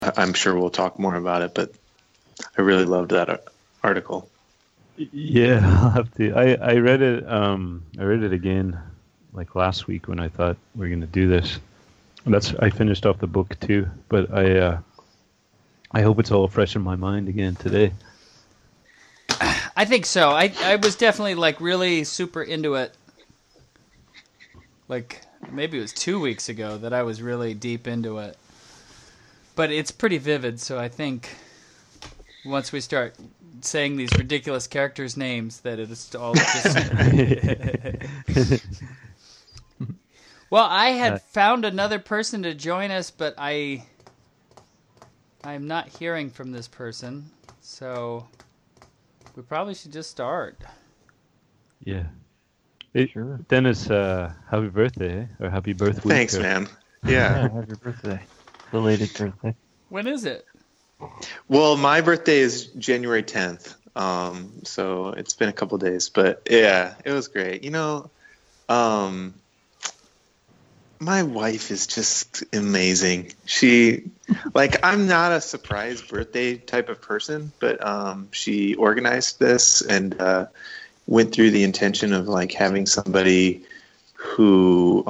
I'm sure we'll talk more about it, but I really loved that article. Yeah, I'll have to. I read it. I read it again, like last week when I thought we were going to do this. I finished off the book too, but I hope it's all fresh in my mind again today. I think so. I was definitely like really super into it. Like maybe it was 2 weeks ago that I was really deep into it. But it's pretty vivid, so I think once we start saying these ridiculous characters' names that it's all just... Well, I had found another person to join us, but I'm not hearing from this person, so we probably should just start. Yeah. Sure. Dennis, happy birthday, or happy birth week. Thanks, man. Yeah. Happy birthday. Belated birthday. When is it? Well, my birthday is January 10th, so it's been a couple days, but yeah, it was great. My wife is just amazing. I'm not a surprise birthday type of person, but she organized this and went through the intention of like having somebody who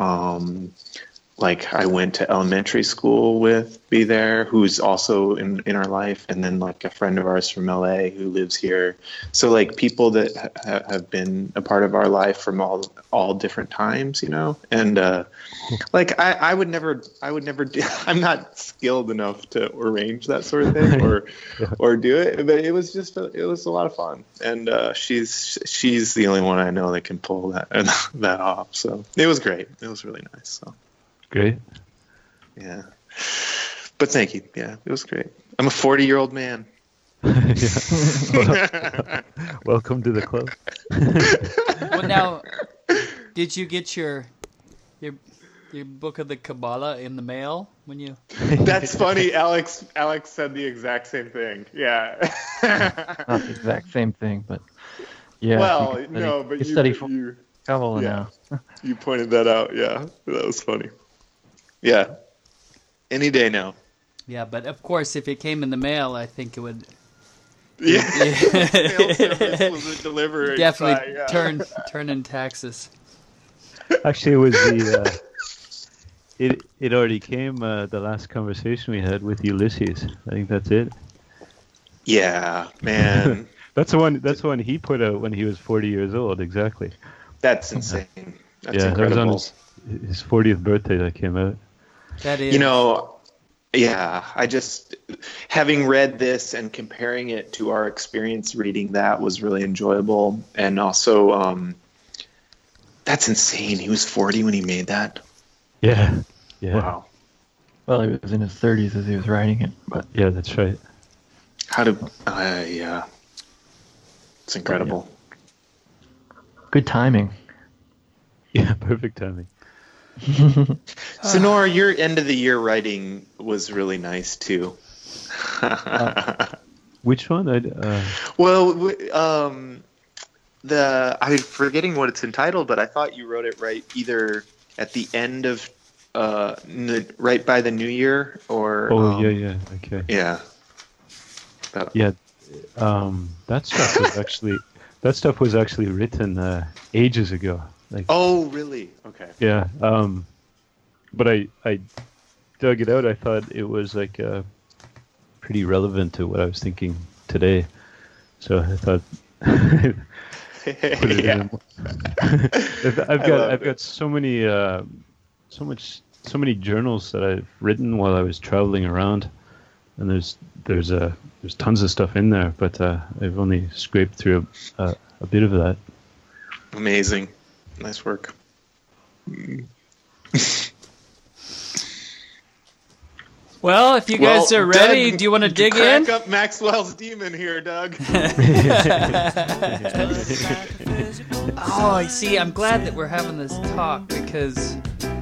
I went to elementary school with be there, who's also in our life, and then like a friend of ours from LA who lives here. So like people that have been a part of our life from all different times, and I would never do, I'm not skilled enough to arrange that sort of thing or do it, but it was a lot of fun, and she's the only one I know that can pull that off. So it was great. It was really nice. So. Great. Yeah. But thank you. Yeah, it was great. I'm a 40-year-old man. Welcome to the club. Well, now, did you get your book of the Kabbalah in the mail when you... That's funny. Alex said the exact same thing. Yeah. Not the exact same thing, but yeah. Well, no, but you study Kabbalah now. You pointed that out. Yeah, that was funny. Yeah. Any day now. Yeah, but of course, if it came in the mail, I think it would... Yeah. Mail service was a delivery. Definitely turn in taxes. Actually, it was it already came, the last conversation we had with Ulysses. I think that's it. Yeah, man. That's the one he put out when he was 40 years old, exactly. That's insane. That's incredible. That was on his 40th birthday that came out. That is. Yeah, I just, having read this and comparing it to our experience reading that was really enjoyable. And also, that's insane. He was 40 when he made that. Yeah. Wow. Well, he was in his 30s as he was writing it, but... Yeah, that's right. Yeah. It's incredible. Good timing. Yeah, perfect timing. So Nora, your end of the year writing was really nice too. Which one? Well, I'm forgetting what it's entitled, but I thought you wrote it right either at the end of right by the new year or. Oh yeah, okay. Yeah. Yeah, that stuff was actually written ages ago. Like, oh really? Okay. Yeah, but I dug it out. I thought it was like pretty relevant to what I was thinking today, so I thought put it in. I've got so many journals that I've written while I was traveling around, and there's tons of stuff in there, but I've only scraped through a bit of that. Amazing. Nice work. Well, if you guys are ready, Doug, do you want to dig crack in? up Maxwell's demon here, Doug. Oh, I see. I'm glad that we're having this talk because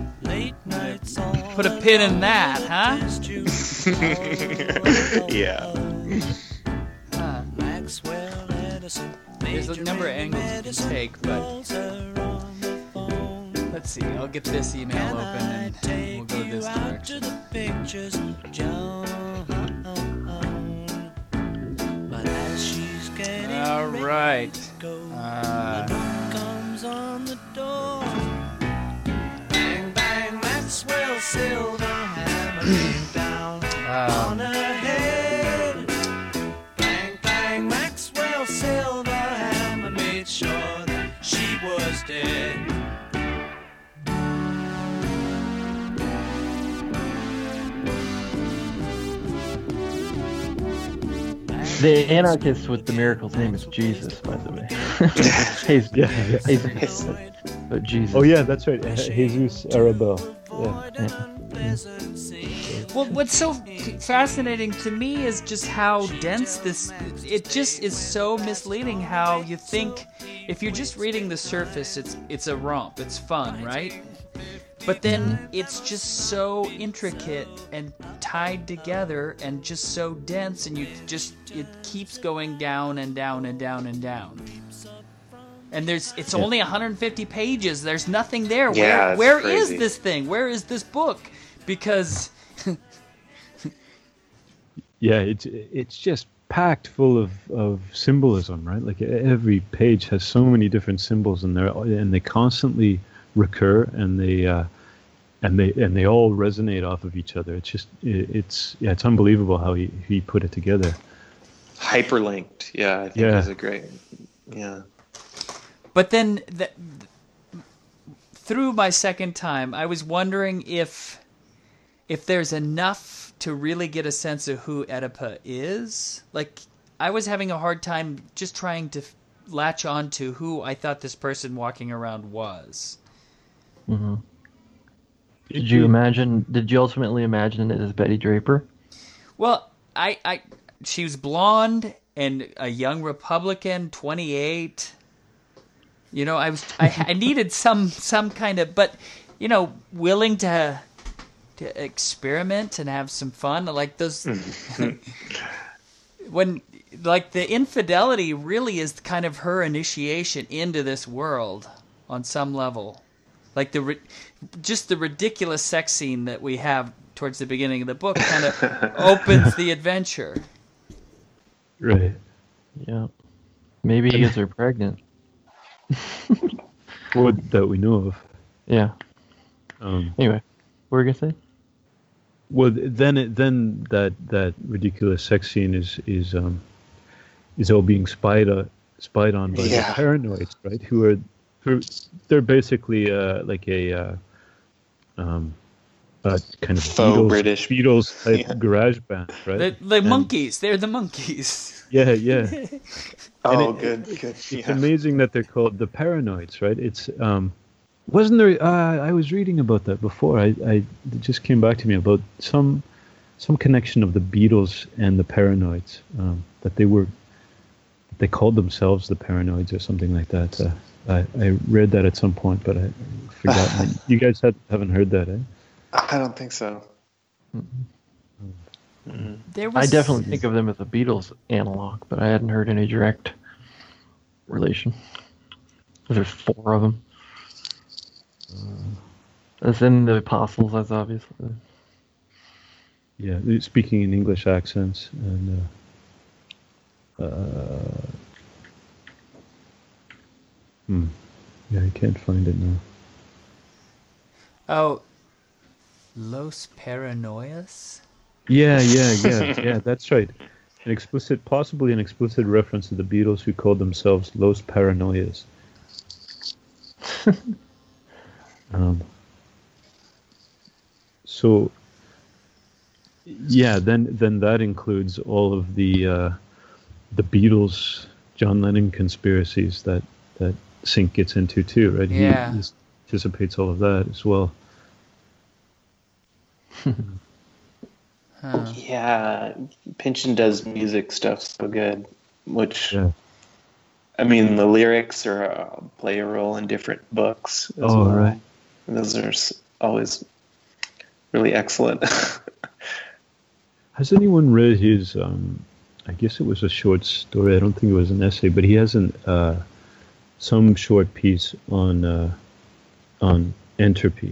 put a pin in that, huh? Yeah. There's a number of angles you can take, but let's see. I'll get this email open and we'll go this direction. right. Comes on the door. Bang, bang, Maxwell Silver hammer came down on her head. Bang, bang, Maxwell Silver hammer made sure that she was dead. The anarchist with the miracle's name is Jesus, by the way. Jesus. But Jesus. Oh yeah, that's right. Jesus Arabel. Yeah. Well, what's so fascinating to me is just how dense this. It just is so misleading. How you think if you're just reading the surface, it's a romp, it's fun, right? But then it's just so intricate and tied together and just so dense, and it keeps going down and down and down and down. And it's only 150 pages. There's nothing there. Yeah, where crazy. is this thing? Where is this book? Because Yeah, it's just packed full of symbolism, right? Like every page has so many different symbols in there, and they constantly recur, and they all resonate off of each other. It's just it's unbelievable how he put it together. Hyperlinked. Yeah, I think Yeah. is a great. Yeah. But then, through my second time, I was wondering if there's enough to really get a sense of who Oedipa is. Like, I was having a hard time just trying to latch on to who I thought this person walking around was. Mm-hmm. Did you ultimately imagine it as Betty Draper? Well, she was blonde and a young Republican, 28. You know, I needed some kind of, but you know, willing to experiment and have some fun. Like those, when like the infidelity really is kind of her initiation into this world on some level. Like just the ridiculous sex scene that we have towards the beginning of the book kind of opens the adventure. Right. Yeah. Maybe he gets her pregnant. Well, that we know of. Yeah. Anyway, what were you gonna say? Well, then that ridiculous sex scene is all being spied on by the paranoids, right? Who they're basically like a kind of Faux British Beatles type garage band, right? The monkeys. They're the monkeys. Yeah, yeah. Oh, good. It's amazing that they're called the Paranoids, right? It's wasn't there? I was reading about that before. It just came back to me about some connection of the Beatles and the Paranoids, that they called themselves the Paranoids or something like that. I read that at some point, but I forgot. You guys haven't heard that, eh? I don't think so. I definitely think of them as a Beatles analog, but I hadn't heard any direct relation. There's 4 of them. As in the Apostles, as obviously. Yeah, they're speaking in English accents, and yeah, I can't find it now. Oh, Los Paranoias? Yeah, that's right. Possibly an explicit reference to the Beatles, who called themselves Los Paranoias. So, yeah, then that includes all of the Beatles, John Lennon conspiracies that Sync gets into too, right? Yeah. He anticipates all of that as well. Yeah, Pynchon does music stuff so good, which, Yeah. I mean, the lyrics play a role in different books as Oh, well. right. And those are always really excellent. Has anyone read his? I guess it was a short story. I don't think it was an essay, but he has some short piece on entropy.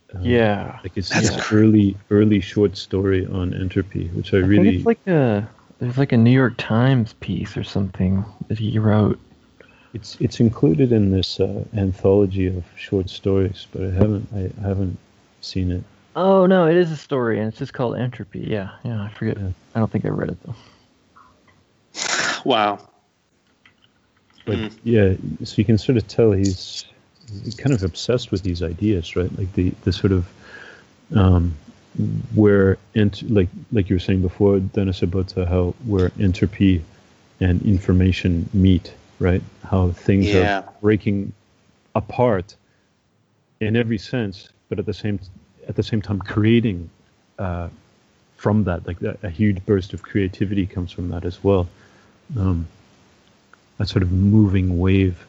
Yeah. Like it's an early short story on entropy, which I really think it's like There's like a New York Times piece or something that he wrote. It's included in this anthology of short stories, but I haven't seen it. Oh no, it is a story, and it's just called Entropy. Yeah, I forget. Yeah. I don't think I read it though. Wow. But yeah, so you can sort of tell he's kind of obsessed with these ideas, right? Like the sort of like you were saying before, Dennis, about how where entropy and information meet, right? How things are breaking apart in every sense, but at the same time creating from that, like a huge burst of creativity comes from that as well. A sort of moving wave.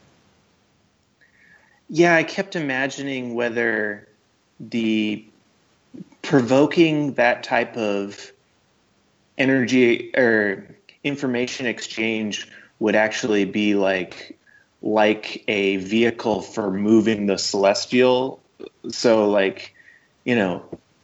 Yeah, I kept imagining whether the provoking that type of energy or information exchange would actually be like a vehicle for moving the celestial. So like, you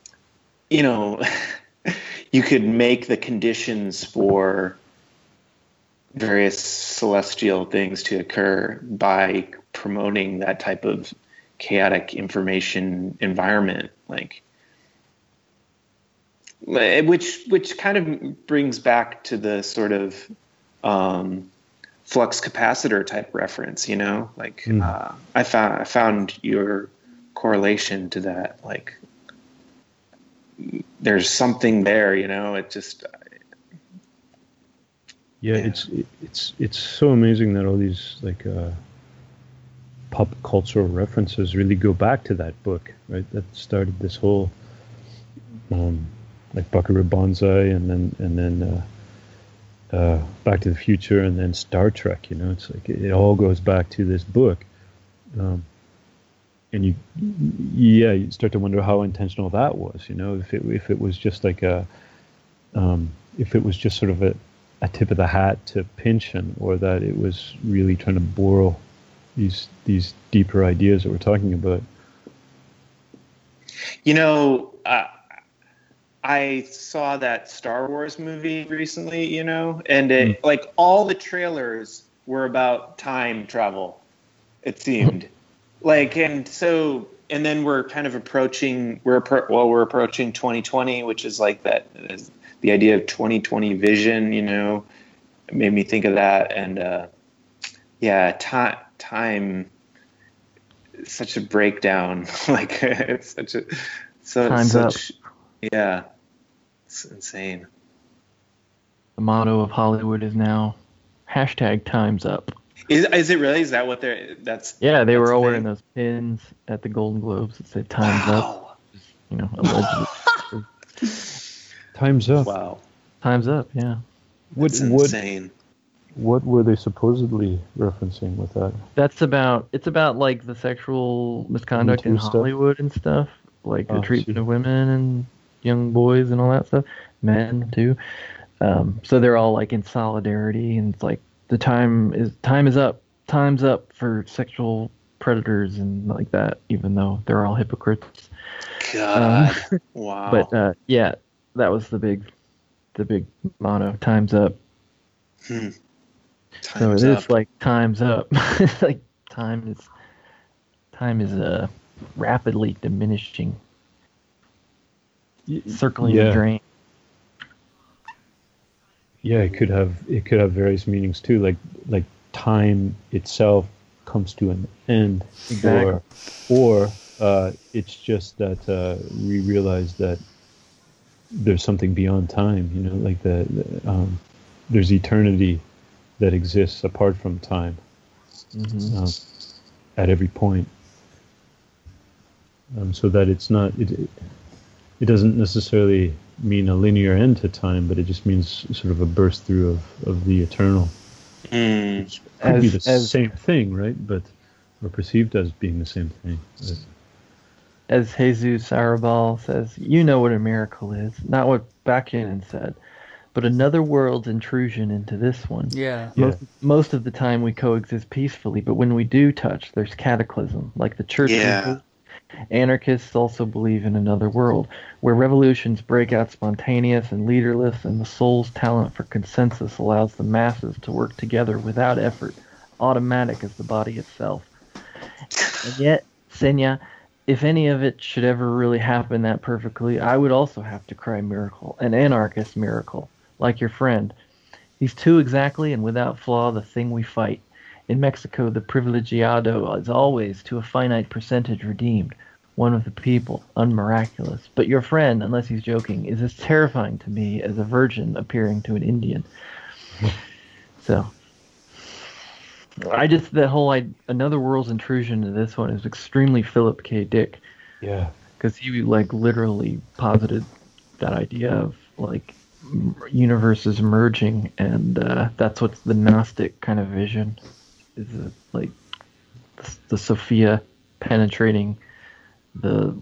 could make the conditions for various celestial things to occur by promoting that type of chaotic information environment, like which kind of brings back to the sort of flux capacitor type reference, like I found your correlation to that, like there's something there, it just it's so amazing that all these like pop cultural references really go back to that book, right? That started this whole like Buckaroo Banzai, and then Back to the Future, and then Star Trek. It's like it all goes back to this book, and you start to wonder how intentional that was. If it was just like if it was just sort of a tip of the hat to Pynchon, or that it was really trying to borrow these deeper ideas that we're talking about. I saw that Star Wars movie recently, and it, like all the trailers were about time travel, it seemed. And then we're kind of approaching 2020, which is like that is the idea of 2020 vision, it made me think of that. And time is such a breakdown. Like it's such a Time's up. Yeah, it's insane. The motto of Hollywood is now #Time's Up. Is it really? Is that what that's? Yeah, they were all wearing those pins at the Golden Globes that said "Time's Up." Allegedly. Time's up. Wow. Time's up. Yeah. That's insane. What were they supposedly referencing with that? It's about like the sexual misconduct in Hollywood and stuff, like the treatment of women and young boys and all that stuff, men too. So they're all like in solidarity, and it's like time is up. Time's up for sexual predators and like that, even though they're all hypocrites. God. Wow. But that was the big motto. Time's up. So it is like time's up. Like time is rapidly diminishing, circling the drain. Yeah, it could have various meanings too. Like time itself comes to an end, exactly. or it's just that we realize that there's something beyond time. Like there's eternity that exists apart from time, at every point. So that it's not it doesn't necessarily mean a linear end to time, but it just means sort of a burst through of the eternal. Which could be the same thing, right? But or perceived as being the same thing. As Jesus Arrabal says, you know what a miracle is, not what Bakunin said, but another world's intrusion into this one. Yeah. Most of the time we coexist peacefully, but when we do touch, there's cataclysm, like the church Anarchists also believe in another world, where revolutions break out spontaneous and leaderless, and the soul's talent for consensus allows the masses to work together without effort, automatic as the body itself. And yet, Senya, if any of it should ever really happen that perfectly, I would also have to cry miracle, an anarchist miracle, like your friend. He's too exactly and without flaw the thing we fight. In Mexico, the privilegiado is always to a finite percentage redeemed, one of the people, unmiraculous. But your friend, unless he's joking, is as terrifying to me as a virgin appearing to an Indian. So, that whole Another World's intrusion into this one is extremely Philip K. Dick. Yeah. Because he, literally posited that idea of, universes merging, and that's what's the Gnostic kind of vision, is the Sophia penetrating the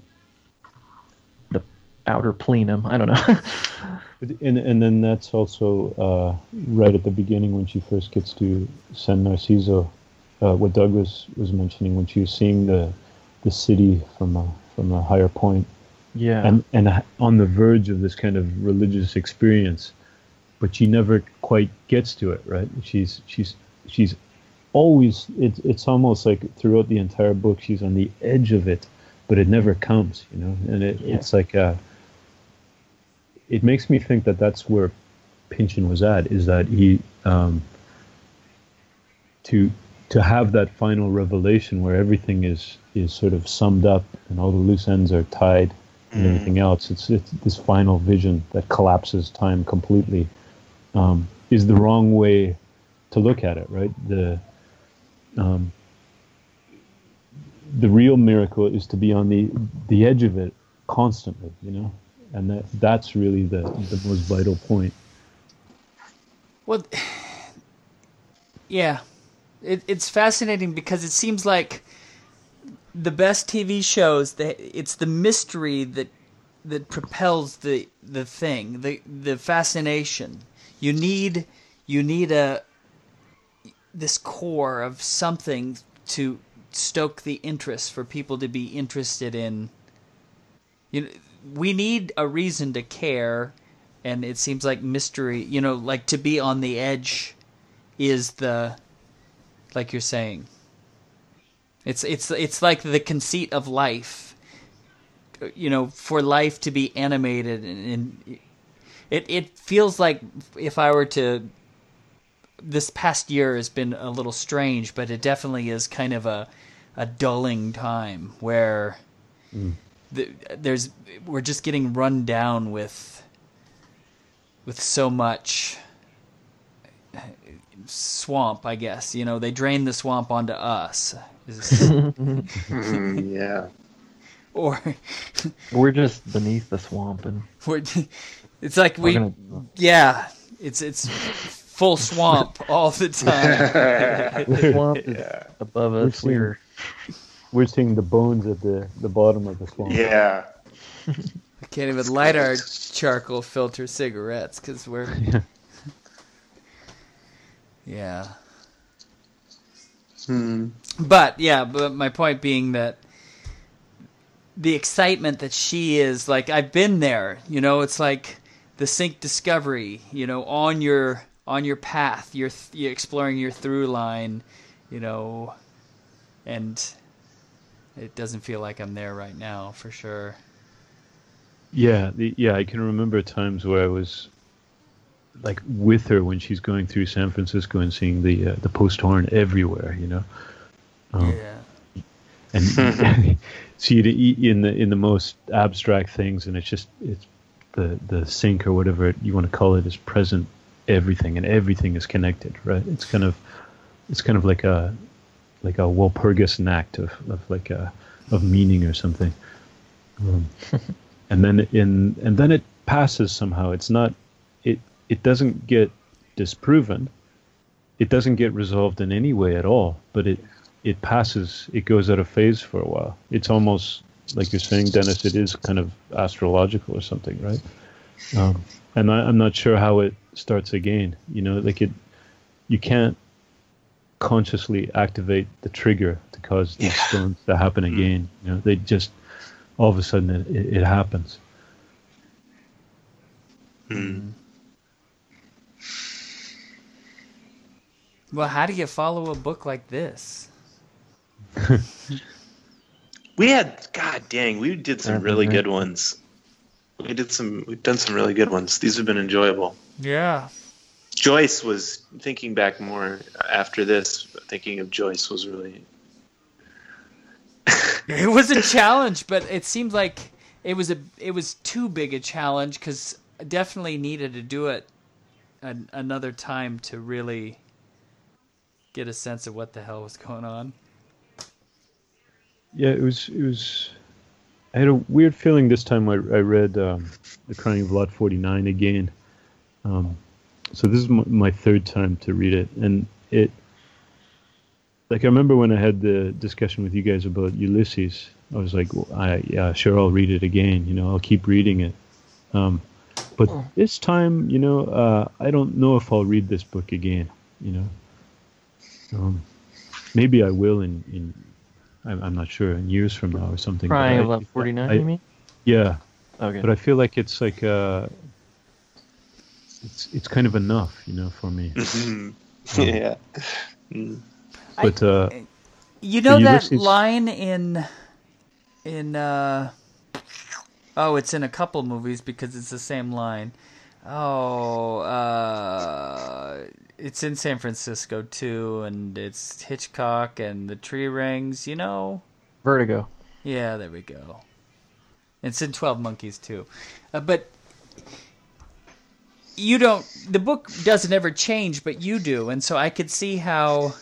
outer plenum. I don't know. and then that's also right at the beginning when she first gets to San Narciso, what Doug was mentioning, when she was seeing the city from a higher point. Yeah. And on the verge of this kind of religious experience, but she never quite gets to it, right? She's always, it's almost like throughout the entire book she's on the edge of it, but it never comes, and it's like it makes me think that that's where Pynchon was at, is that he to have that final revelation where everything is sort of summed up and all the loose ends are tied and everything else. It's this final vision that collapses time completely, is the wrong way to look at it, right? The real miracle is to be on the edge of it constantly, and that's really the most vital point. Well, yeah, it's fascinating because it seems like the best TV shows, it's the mystery that propels the thing, the fascination. You need this core of something to stoke the interest for people to be interested in. We need a reason to care, and it seems like mystery, to be on the edge is like you're saying. It's like the conceit of life, for life to be animated, and it feels like if I were to. This past year has been a little strange, but it definitely is kind of a dulling time where we're just getting run down with so much swamp, I guess. They drain the swamp onto us. Yeah. Or we're just beneath the swamp, and it's like it's full swamp all the time. The swamp is above us. We're seeing the bones at the bottom of the swamp. Yeah. I can't even light our charcoal filter cigarettes because we're... Yeah. But my point being that the excitement that she is, I've been there, it's like the Sync Discovery, on your path, you're exploring your through line, and it doesn't feel like I'm there right now, for sure. Yeah, I can remember times where I was with her when she's going through San Francisco and seeing the post horn everywhere, Yeah. And see it in the most abstract things, and it's the sync or whatever you want to call it is present. Everything and everything is connected, right? It's kind of like a Walpurgis act of meaning or something, and then it passes somehow. It's not it doesn't get disproven, it doesn't get resolved in any way at all, but it passes. It goes out of phase for a while. It's almost like you're saying, Dennis. It is kind of astrological or something, right? And I'm not sure how it starts again. You can't consciously activate the trigger to cause these stones to happen again. They just all of a sudden it happens. Well, how do you follow a book like this? We did some really good ones. We've done some really good ones. These have been enjoyable. Yeah. Joyce was, thinking back more after this, thinking of Joyce was really... It was a challenge, but it seemed like it was too big a challenge because I definitely needed to do it another time to really get a sense of what the hell was going on. Yeah, it was. I had a weird feeling this time. I read The Crying of Lot 49 again. So this is my third time to read it, and it. Like I remember when I had the discussion with you guys about Ulysses, I was like, well, sure, I'll read it again. I'll keep reading it. But this time, I don't know if I'll read this book again. Maybe I will in I'm not sure, in years from now or something. Crying of Lot 49, you mean? Yeah. Okay. But I feel like it's like it's kind of enough, for me. Yeah. But that line in it's in a couple movies because it's the same line. It's in San Francisco too, and it's Hitchcock and the Tree Rings, Vertigo. Yeah, there we go. It's in 12 Monkeys too. But you don't, the book doesn't ever change, but you do, and so I could see how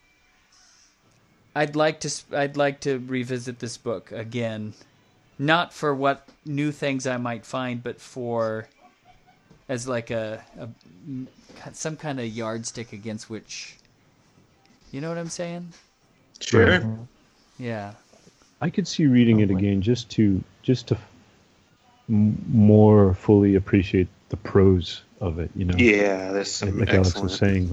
I'd like to revisit this book again, not for what new things I might find, but for as like some kind of yardstick against which, you know what I'm saying? Sure. Yeah. I could see reading it again just to more fully appreciate the prose of it, Yeah, there's some like Alex was saying,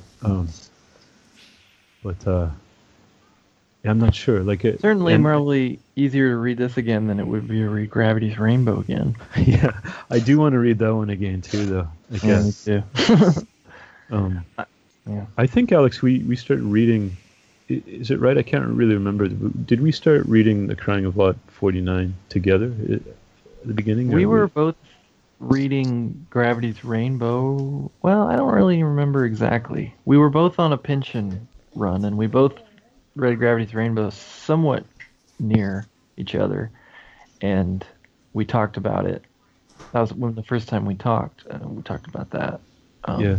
I'm not sure. Certainly probably easier to read this again than it would be to read Gravity's Rainbow again. Yeah, I do want to read that one again too, though. I guess. Yeah, me too. I think, Alex, we started reading. Is it right? I can't really remember. Did we start reading The Crying of Lot 49 together at the beginning? We were both reading Gravity's Rainbow. Well, I don't really remember exactly. We were both on a pension run, and we both read Gravity's Rainbow somewhat near each other, and we talked about it. That was when the first time we talked. We talked about that. Yeah.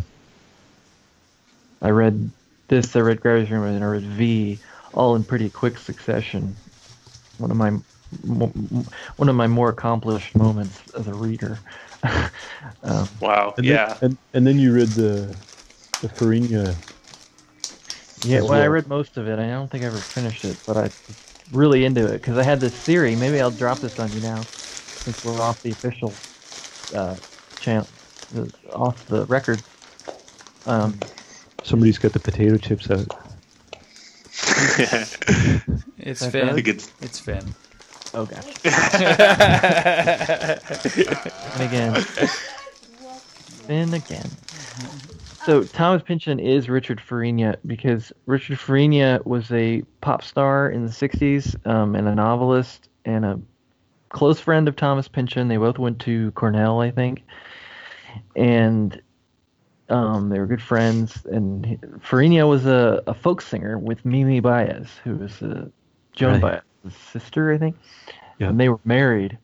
I read Gravity's Rainbow, and I read V, all in pretty quick succession. One of my more accomplished moments as a reader. Wow. And then you read the Fariña. Yeah, well, I read most of it. I don't think I ever finished it, but I was really into it because I had this theory. Maybe I'll drop this on you now, since we're off the official channel, off the record. Somebody's got the potato chips out. It's Finn. It's Finn. Oh, gotcha. And again. So Thomas Pynchon is Richard Fariña because Richard Fariña was a pop star in the 60s and a novelist and a close friend of Thomas Pynchon. They both went to Cornell, I think. And they were good friends. And Fariña was a folk singer with Mimi Baez, who was Joan Baez's sister, I think. Yeah. And they were married.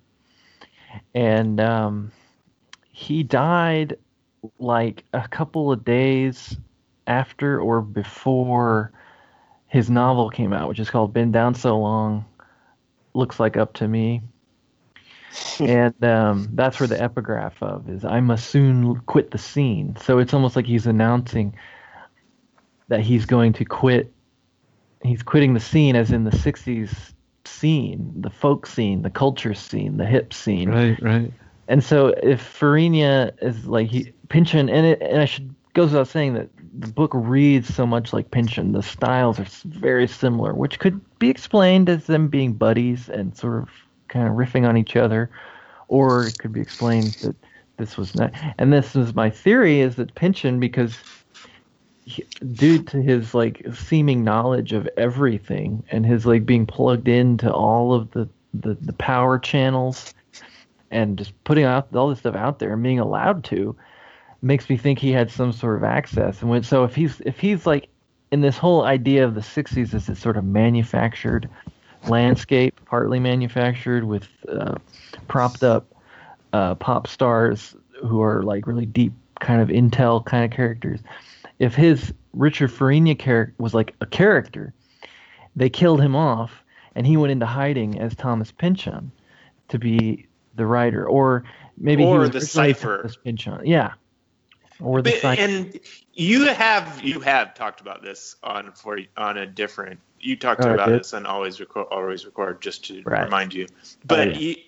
And he died like a couple of days after or before his novel came out, which is called Been Down So Long, Looks Like Up to Me. And that's where the epigraph of is, I must soon quit the scene. So it's almost like he's announcing that he's going to quit. He's quitting the scene as in the 60s scene, the folk scene, the culture scene, the hip scene. Right. And so if Fariña is like Pynchon, and I should go without saying that the book reads so much like Pynchon, the styles are very similar, which could be explained as them being buddies and sort of kind of riffing on each other, or it could be explained that this was not. And this is my theory, is that Pynchon, because due to his like seeming knowledge of everything and his like being plugged into all of the power channels and just putting out all this stuff out there and being allowed to, makes me think he had some sort of access. And so if he's like in this whole idea of the 60s as this sort of manufactured landscape, partly manufactured with propped up pop stars who are like really deep kind of intel kind of characters. If his Richard Farina character was like a character, they killed him off and he went into hiding as Thomas Pynchon to be the writer, or maybe he was the cipher. Thomas Pynchon. Yeah. Or the cipher. And you have talked about this on a different. You talked about this on Always Record, just to remind you. But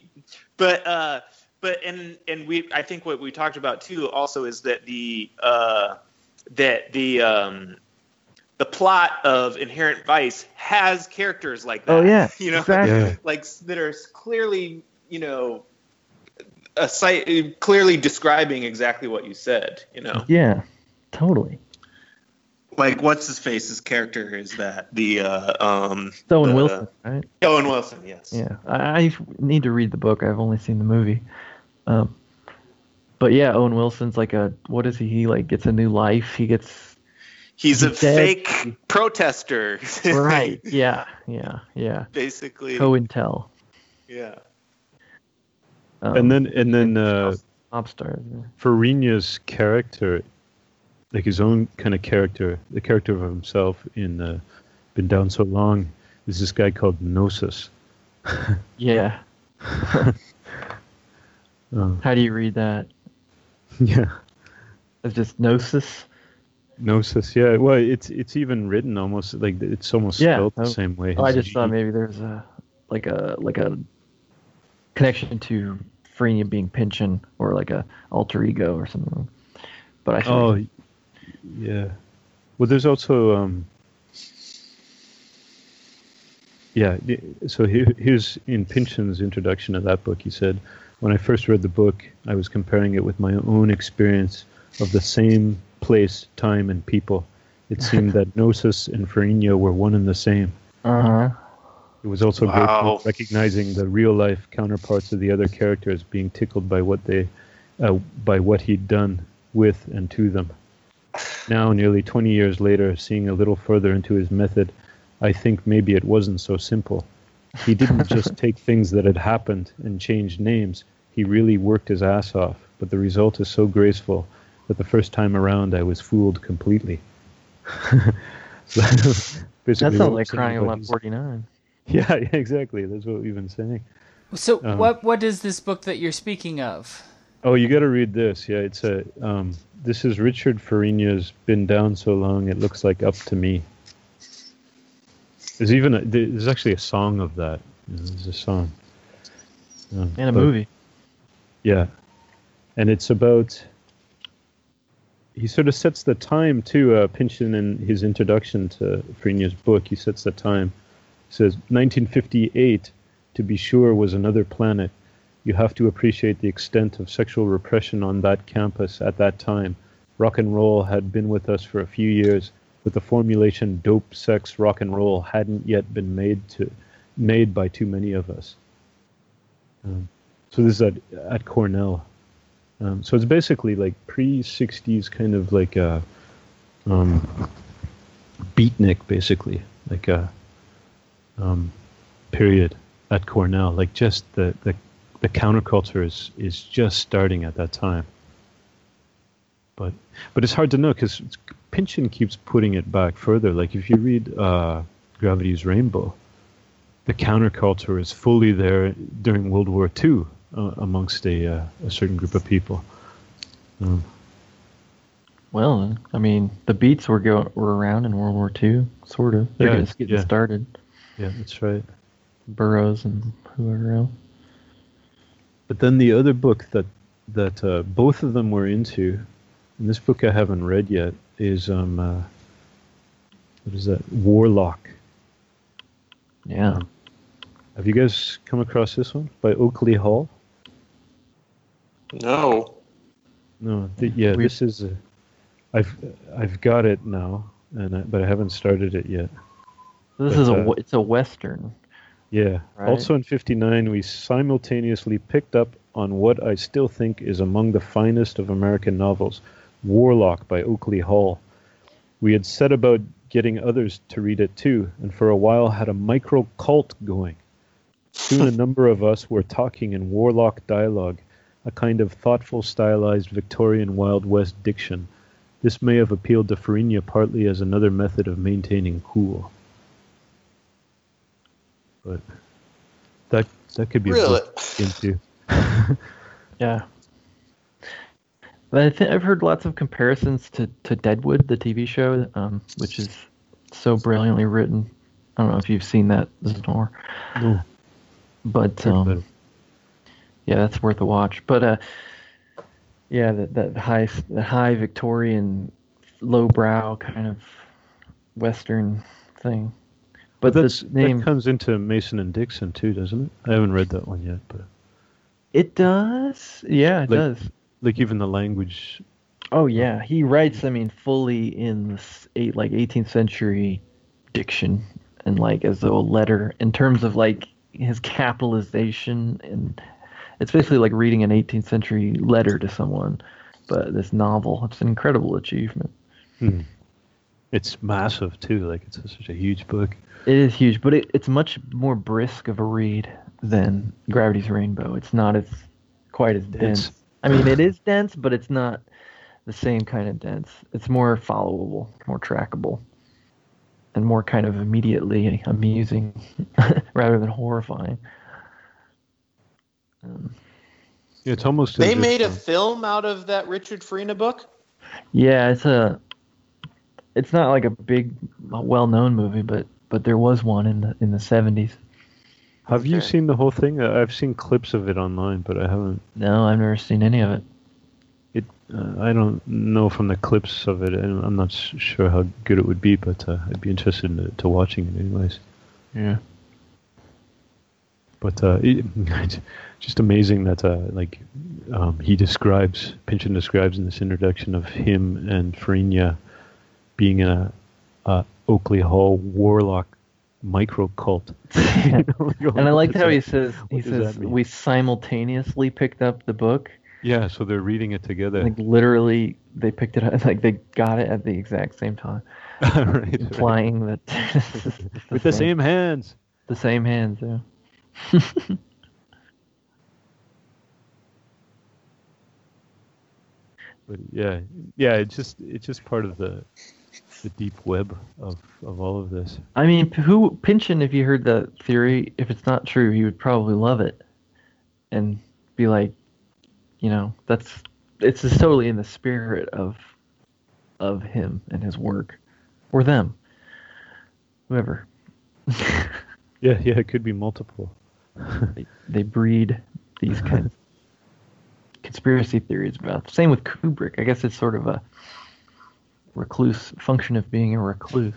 I think what we talked about too also is that the plot of Inherent Vice has characters like that. Oh yeah, exactly. Like that are clearly, clearly describing exactly what you said. Yeah, totally. Like what's his face's character is that Owen Wilson, right? Owen Wilson, yes. Yeah, I need to read the book. I've only seen the movie. But yeah, Owen Wilson's like what is he? He like gets a new life. He's a fake protester. Right. Yeah. Basically. COINTEL. Yeah. And then pop stars. Farina's character, like his own kind of character, the character of himself in Been Down So Long, is this guy called Gnosis. Yeah. How do you read that? Yeah. It's just Gnosis? Gnosis, yeah. Well, it's even written almost like it's almost spelled the same way. I just thought maybe there's a connection to Farina being Pynchon, or like a alter ego or something. But I think yeah. Well, there's also so here's in Pynchon's introduction of that book, he said, when I first read the book, I was comparing it with my own experience of the same place, time, and people. It seemed that Gnosis and Farina were one and the same. Uh-huh. It was also great recognizing the real-life counterparts of the other characters being tickled by what he'd done with and to them. Now, nearly 20 years later, seeing a little further into his method, I think maybe it wasn't so simple. He didn't just take things that had happened and change names. He really worked his ass off, but the result is so graceful that the first time around I was fooled completely. That sounds like Crying of Love 49. Yeah, exactly. That's what we've been saying. So what is this book that you're speaking of? Oh, you got to read this. Yeah, it's this is Richard Farina's Been Down So Long It Looks Like Up to Me. There's actually a song of that. There's a song. And a movie. Yeah. And it's about... He sort of sets the time, too, Pynchon in his introduction to Farina's book. He sets the time. He says, 1958, to be sure, was another planet. You have to appreciate the extent of sexual repression on that campus at that time. Rock and roll had been with us for a few years, but the formulation dope, sex, rock and roll hadn't yet been made by too many of us. So this is at Cornell. So it's basically like pre-60s kind of like a beatnik, basically, like a period at Cornell. Like just the counterculture is just starting at that time. But it's hard to know because Pynchon keeps putting it back further. Like if you read Gravity's Rainbow, the counterculture is fully there during World War II amongst a certain group of people. Well, I mean, the Beats were around in World War II, sort of. They're just getting started. Yeah, that's right. Burroughs and whoever else. But then the other book that both of them were into, and this book I haven't read yet, is what is that? Warlock. Yeah. Have you guys come across this one by Oakley Hall? No. No. This is. I've got it now, but I haven't started it yet. This is it's a Western. Yeah. Right? Also in '59, we simultaneously picked up on what I still think is among the finest of American novels, Warlock by Oakley Hall. We had set about getting others to read it too, and for a while had a micro cult going. Soon a number of us were talking in Warlock dialogue, a kind of thoughtful, stylized Victorian Wild West diction. This may have appealed to Farinya partly as another method of maintaining cool. But that could be really into. Yeah. But I've heard lots of comparisons to Deadwood, the TV show, which is so brilliantly written. I don't know if you've seen that, Znor. No. But yeah, that's worth a watch. But yeah, that high Victorian, lowbrow kind of Western thing. But that comes into Mason and Dixon too, doesn't it? I haven't read that one yet, but it does. Yeah, it does. Like even the language. Oh yeah, he writes. I mean, fully in the 18th century diction, and like as though a letter in terms of like his capitalization, and it's basically like reading an 18th century letter to someone. But this novel, it's an incredible achievement. It's massive too. Like it's such a huge book. It is huge, but it's much more brisk of a read than Gravity's Rainbow. It's not quite as dense. I mean, it is dense, but it's not the same kind of dense. It's more followable, more trackable, and more kind of immediately amusing rather than horrifying. It's almost. They made a film out of that Richard Farina book? Yeah, it's not like a big, well-known movie, but there was one in the 70s. Have you seen the whole thing? I've seen clips of it online, but I haven't. No, I've never seen any of it. I don't know from the clips of it, and I'm not sure how good it would be, but I'd be interested in to watching it anyways. Yeah. But it's just amazing that Pynchon describes in this introduction of him and Farinya being in a Oakley Hall Warlock micro cult. And I liked how he says we simultaneously picked up the book. Yeah, so they're reading it together. Like literally, they picked it up. Like they got it at the exact same time, right, implying that with the same hands. The same hands, yeah. But yeah, it's just part of the deep web of all of this. I mean, Pynchon, if you heard the theory, if it's not true, he would probably love it and be like, it's just totally in the spirit of him and his work, or them, whoever. Yeah, it could be multiple. They breed these kinds of conspiracy theories about. Same with Kubrick. I guess it's sort of a recluse function of being a recluse.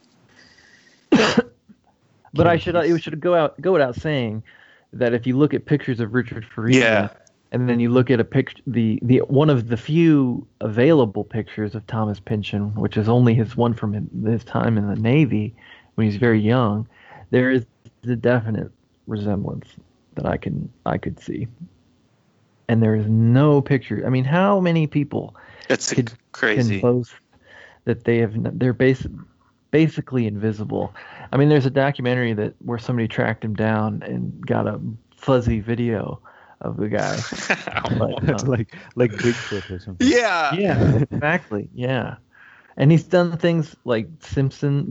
But it should go without saying that if you look at pictures of Richard Farina, and then you look at a picture, the one of the few available pictures of Thomas Pynchon, which is only his one from his time in the Navy when he's very young, there is a definite resemblance that I could see. And there is no picture. I mean, how many people crazy. Can boast that they're basically invisible? I mean, there's a documentary where somebody tracked him down and got a fuzzy video of the guy. But, like Bigfoot or something. Yeah. Yeah, exactly. Yeah. And he's done things like Simpsons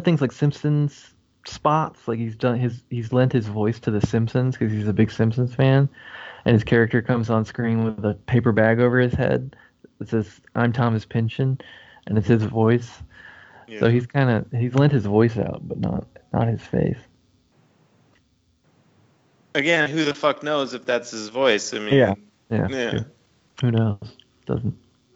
spots. Like he's lent his voice to the Simpsons because he's a big Simpsons fan, and his character comes on screen with a paper bag over his head that says "I'm Thomas Pynchon," and it's his voice. Yeah. So he's lent his voice out, but not his face. Again, who the fuck knows if that's his voice? I mean, yeah. Who knows? Doesn't.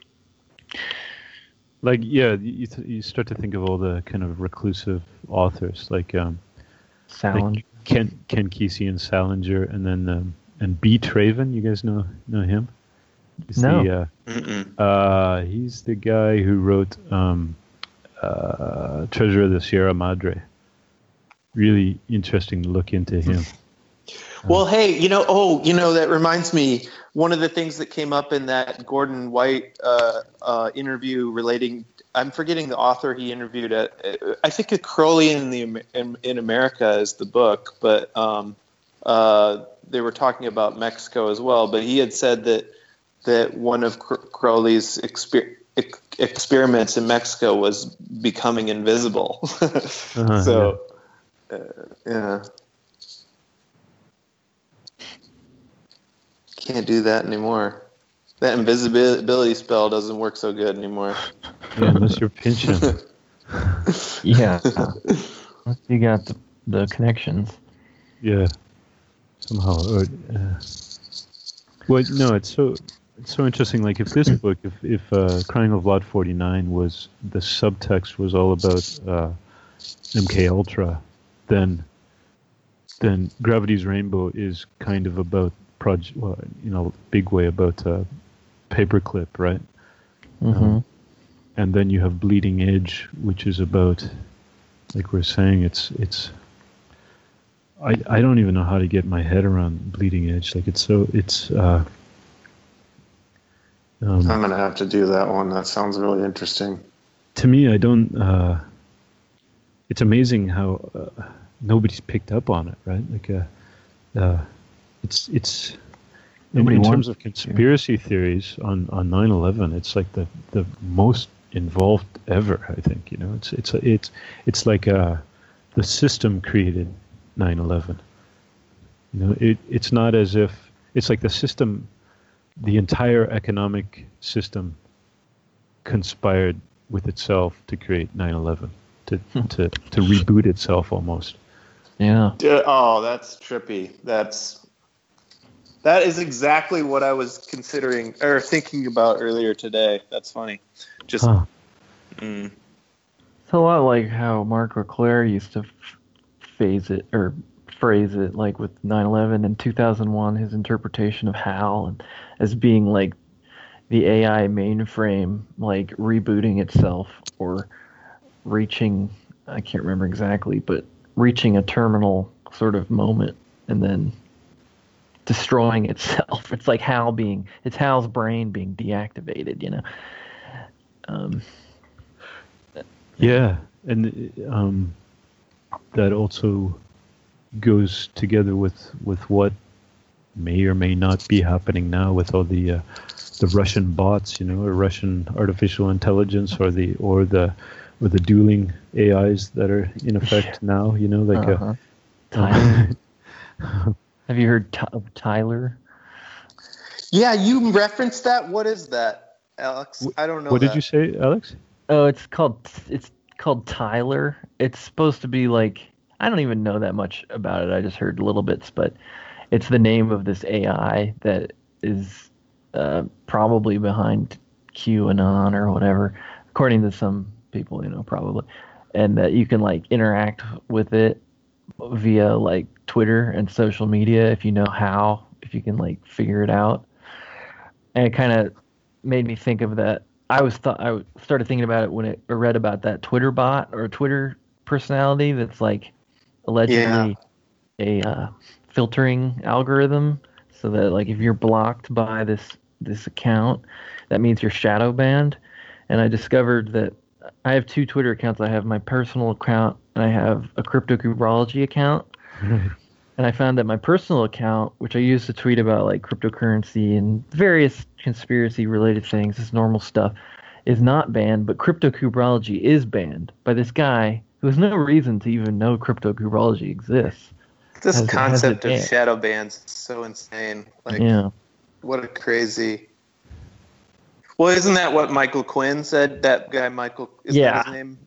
Like, yeah, you start to think of all the kind of reclusive authors, like Salinger. Ken Kesey and Salinger, and then and B. Traven. You guys know him? He's No. He's the guy who wrote Treasure of the Sierra Madre. Really interesting to look into him. Well, hey, that reminds me. One of the things that came up in that Gordon White interview relating, I'm forgetting the author he interviewed at. I think Crowley in America is the book, but they were talking about Mexico as well. But he had said that one of Crowley's experiments in Mexico was becoming invisible. So, yeah. Can't do that anymore. That invisibility spell doesn't work so good anymore. Yeah, unless you're pinching. Yeah. You got the connections. Yeah. Somehow. Well, no, it's so interesting. Like if this book, if Crying of Lot 49 was the subtext was all about MK Ultra, then Gravity's Rainbow is kind of about big way about Paperclip, right? Mm-hmm. And then you have Bleeding Edge, which is about, like we're saying, it's. I don't even know how to get my head around Bleeding Edge. Like it's. I'm gonna have to do that one. That sounds really interesting. To me, I don't. It's amazing how nobody's picked up on it, right? Like it's in terms of conspiracy theories on 9/11, it's like the most involved ever. I think it's like the system created 9/11. It's not as if it's like the system, the entire economic system conspired with itself to create 9/11 to reboot itself almost. Yeah. Oh, that's trippy. That is exactly what I was considering or thinking about earlier today. That's funny. Just. It's a lot like how Mark LeClaire used to phrase it like with 9/11 in 2001, his interpretation of HAL and as being like the AI mainframe like rebooting itself or reaching, I can't remember exactly, but reaching a terminal sort of moment and then destroying itself. It's like it's Hal's brain being deactivated, Yeah, and that also goes together with what may or may not be happening now with all the Russian bots, or Russian artificial intelligence, or the dueling AIs that are in effect now. Tyler. Have you heard of Tyler? Yeah, you referenced that. What is that, Alex? I don't know. What did you say, Alex? Oh, it's called Tyler. It's supposed to be like, I don't even know that much about it. I just heard little bits, but it's the name of this AI that is probably behind QAnon or whatever, according to some people, probably, and that you can like interact with it via like Twitter and social media if you you can like figure it out. And it kind of made me think of that. I started thinking about it when I read about that Twitter bot or Twitter personality that's like allegedly a filtering algorithm, so that like if you're blocked by this account, that means you're shadow banned. And I discovered that I have two Twitter accounts. I have my personal account and I have a cryptocubrology account. And I found that my personal account, which I use to tweet about like cryptocurrency and various conspiracy related things, this normal stuff, is not banned, but cryptocubrology is banned by this guy who has no reason to even know cryptocubrology exists. This concept of shadow bans is so insane. Like, what a crazy. Well, isn't that what Michael Quinn said? That guy, Michael, is that his name?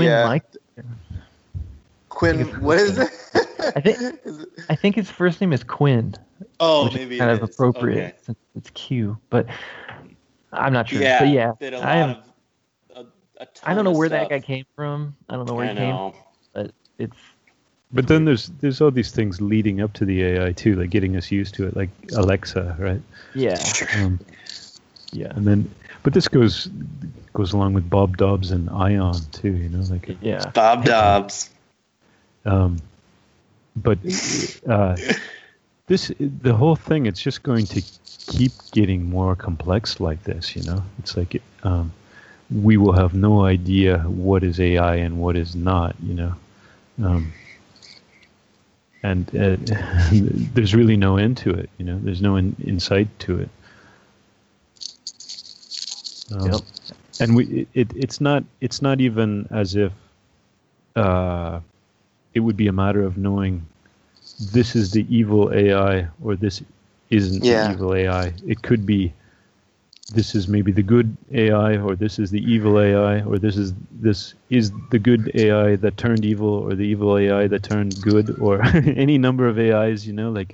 Quinn, what is it? I think his first name is Quinn. Oh, maybe kind of appropriate since it's Q, but I'm not sure. Yeah, but I don't know where that guy came from. I don't know where he came from, but it's But then there's all these things leading up to the AI too, like getting us used to it, like Alexa, right? Yeah. Yeah, and then, but this goes along with Bob Dobbs and Ion too, you know, like Yeah. Bob Dobbs. But the whole thing, it's just going to keep getting more complex like this, you know. It's like we will have no idea what is AI and what is not, you know. And there's really no end to it, you know. There's no insight to it. Yep. And it's not even as if it would be a matter of knowing this is the evil AI or this isn't the evil AI. It could be this is maybe the good AI, or this is the evil AI, or this is the good AI that turned evil, or the evil AI that turned good, or any number of AIs, you know, like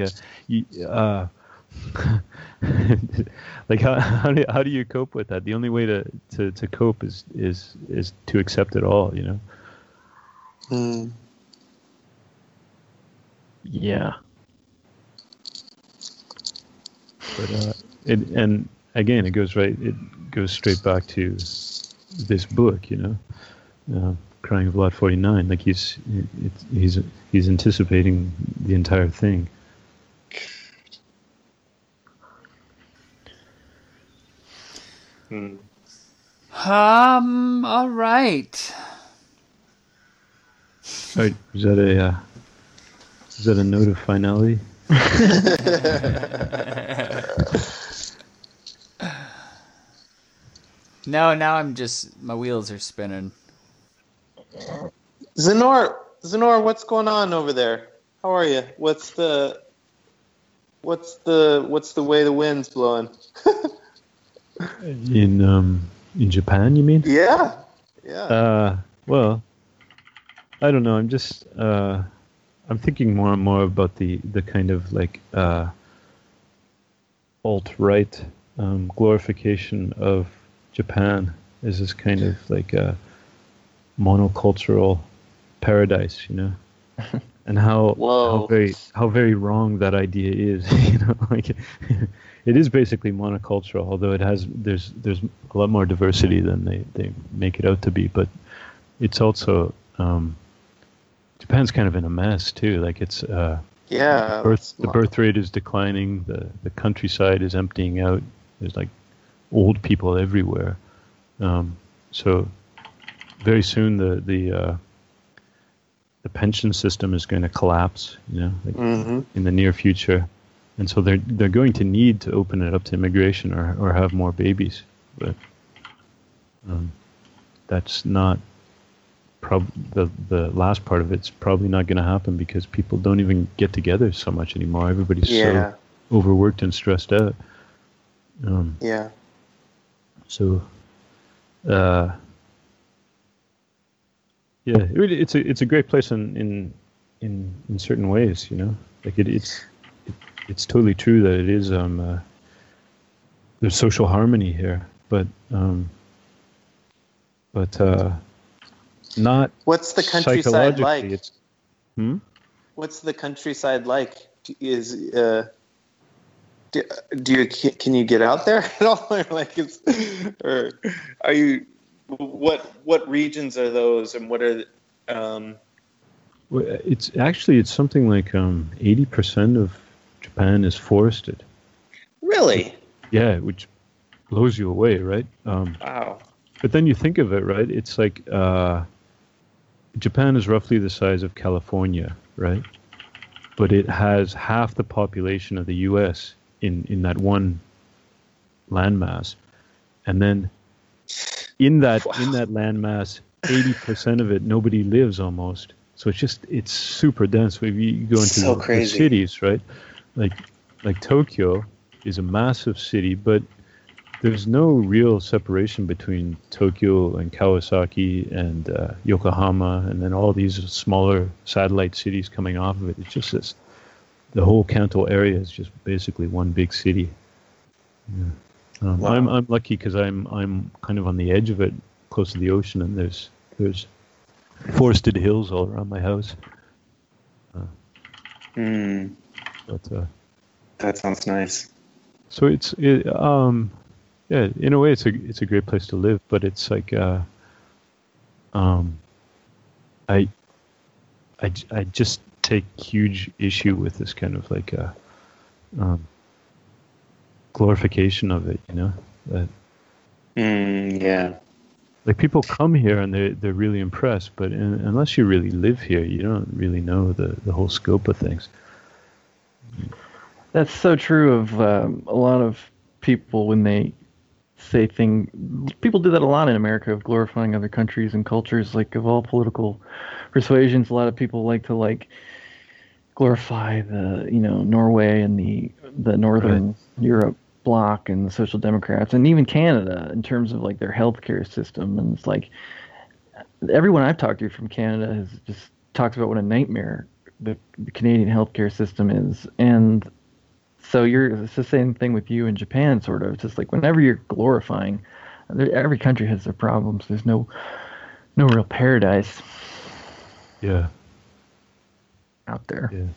like how do you cope with that? The only way to cope is to accept it all, you know. Yeah. But and again, it goes straight back to this book, you know, Crying of Lot 49. Like he's anticipating the entire thing. All right. Right. Is that a note of finality? No, now my wheels are spinning. Zenor, what's going on over there? How are you? What's the way the wind's blowing? In Japan, you mean? Yeah. Well, I don't know. I'm just I'm thinking more and more about the kind of like alt-right glorification of Japan as this kind of like a monocultural paradise, you know, and how very wrong that idea is, you know, like it is basically monocultural, although there's a lot more diversity than they make it out to be, but it's also Japan's kind of in a mess too. Like it's the birth rate is declining, the countryside is emptying out. There's like old people everywhere. So very soon the pension system is going to collapse, you know, like in the near future. And so they're going to need to open it up to immigration or have more babies. But that's not the last part of it's probably not going to happen because people don't even get together so much anymore. Everybody's so overworked and stressed out. So, it's a great place in certain ways, you know. Like it's totally true that it is there's social harmony here, but not. What's the countryside like? What's the countryside like? Can you get out there at all, or are you? What regions are those, and what are? Well, it's something like 80% of Japan is forested. Really? Yeah, which blows you away, right? Wow. But then you think of it, right? It's like Japan is roughly the size of California, right? But it has half the population of the U.S. in that one landmass, and then in that landmass, 80% of it nobody lives almost. So it's super dense. If you go into the cities, right? Like Tokyo is a massive city, but there's no real separation between Tokyo and Kawasaki and Yokohama, and then all these smaller satellite cities coming off of it. It's just the whole Kanto area is just basically one big city. Yeah. Wow. I'm lucky because I'm kind of on the edge of it, close to the ocean, and there's forested hills all around my house. But that sounds nice. so yeah, in a way, it's a great place to live, but it's like I just take huge issue with this kind of like glorification of it, you know. That Yeah. like people come here and they're really impressed, but unless you really live here, you don't really know the whole scope of things. That's so true of a lot of people when they say things. People do that a lot in America of glorifying other countries and cultures, like of all political persuasions. A lot of people like to glorify the Norway and the Northern Europe bloc and the Social Democrats and even Canada in terms of like their healthcare system. And it's like everyone I've talked to from Canada has just talks about what a nightmare the Canadian healthcare system is. And so it's the same thing with you in Japan, sort of. It's just like whenever you're glorifying, every country has their problems. There's no real paradise. Yeah. Out there. Yeah.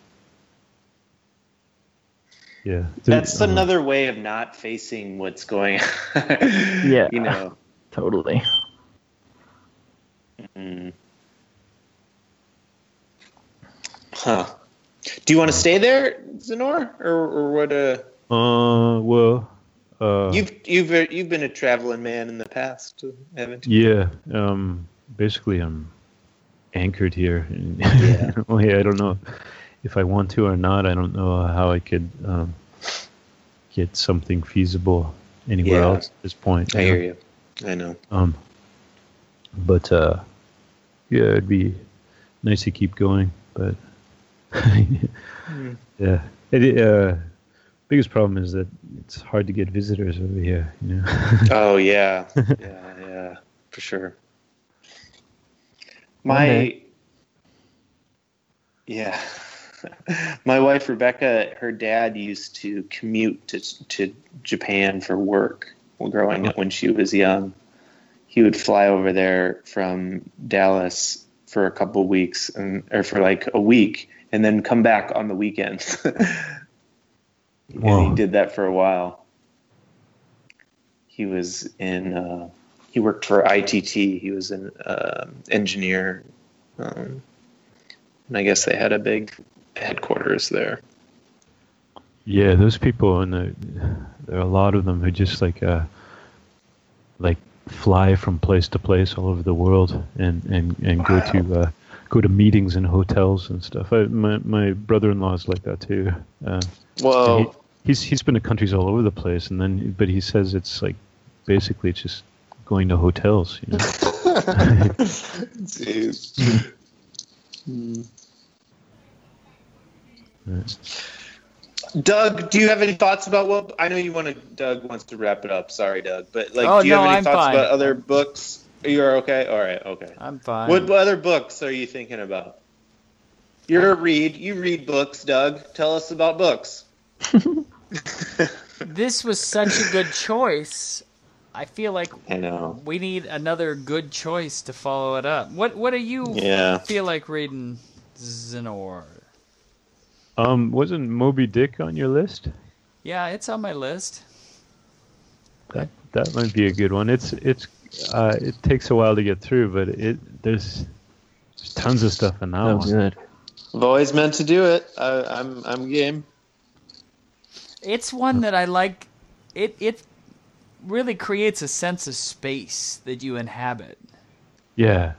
Yeah. That's another way of not facing what's going on. Yeah. You know. Totally. Huh. Do you want to stay there, Zenor, or what? Well. You've been a traveling man in the past, haven't you? Yeah. Basically, I'm anchored here. Yeah. Well, yeah, I don't know if I want to or not. I don't know how I could get something feasible anywhere else at this point. I hear you. I know. But yeah, it'd be nice to keep going. But yeah, biggest problem is that it's hard to get visitors over here. You know. Oh yeah, yeah, for sure. My wife Rebecca, her dad used to commute to Japan for work growing up when she was young. He would fly over there from Dallas for a couple weeks or for like a week and then come back on the weekends. And he did that for a while. He was he worked for ITT. He was an engineer. And I guess they had a big headquarters there. Yeah, those people, and there are a lot of them who just like fly from place to place all over the world and wow. go to meetings in hotels and stuff. My brother-in-law is like that too. Whoa. He's been to countries all over the place, but he says it's like basically it's just going to hotels, you know. Jeez. Doug, do you have any thoughts about what? I know Doug wants to wrap it up. Sorry, Doug, but do you have any thoughts about other books? You're okay. All right, okay. I'm fine. What other books are you thinking about? You read books, Doug. Tell us about books. This was such a good choice. I feel like I know we need another good choice to follow it up. What do you feel like reading, Zenor? Wasn't Moby Dick on your list? Yeah, it's on my list. That might be a good one. It takes a while to get through, but there's tons of stuff in that one. Good. I've always meant to do it. I'm game. It's one that I like. It really creates a sense of space that you inhabit. Yeah.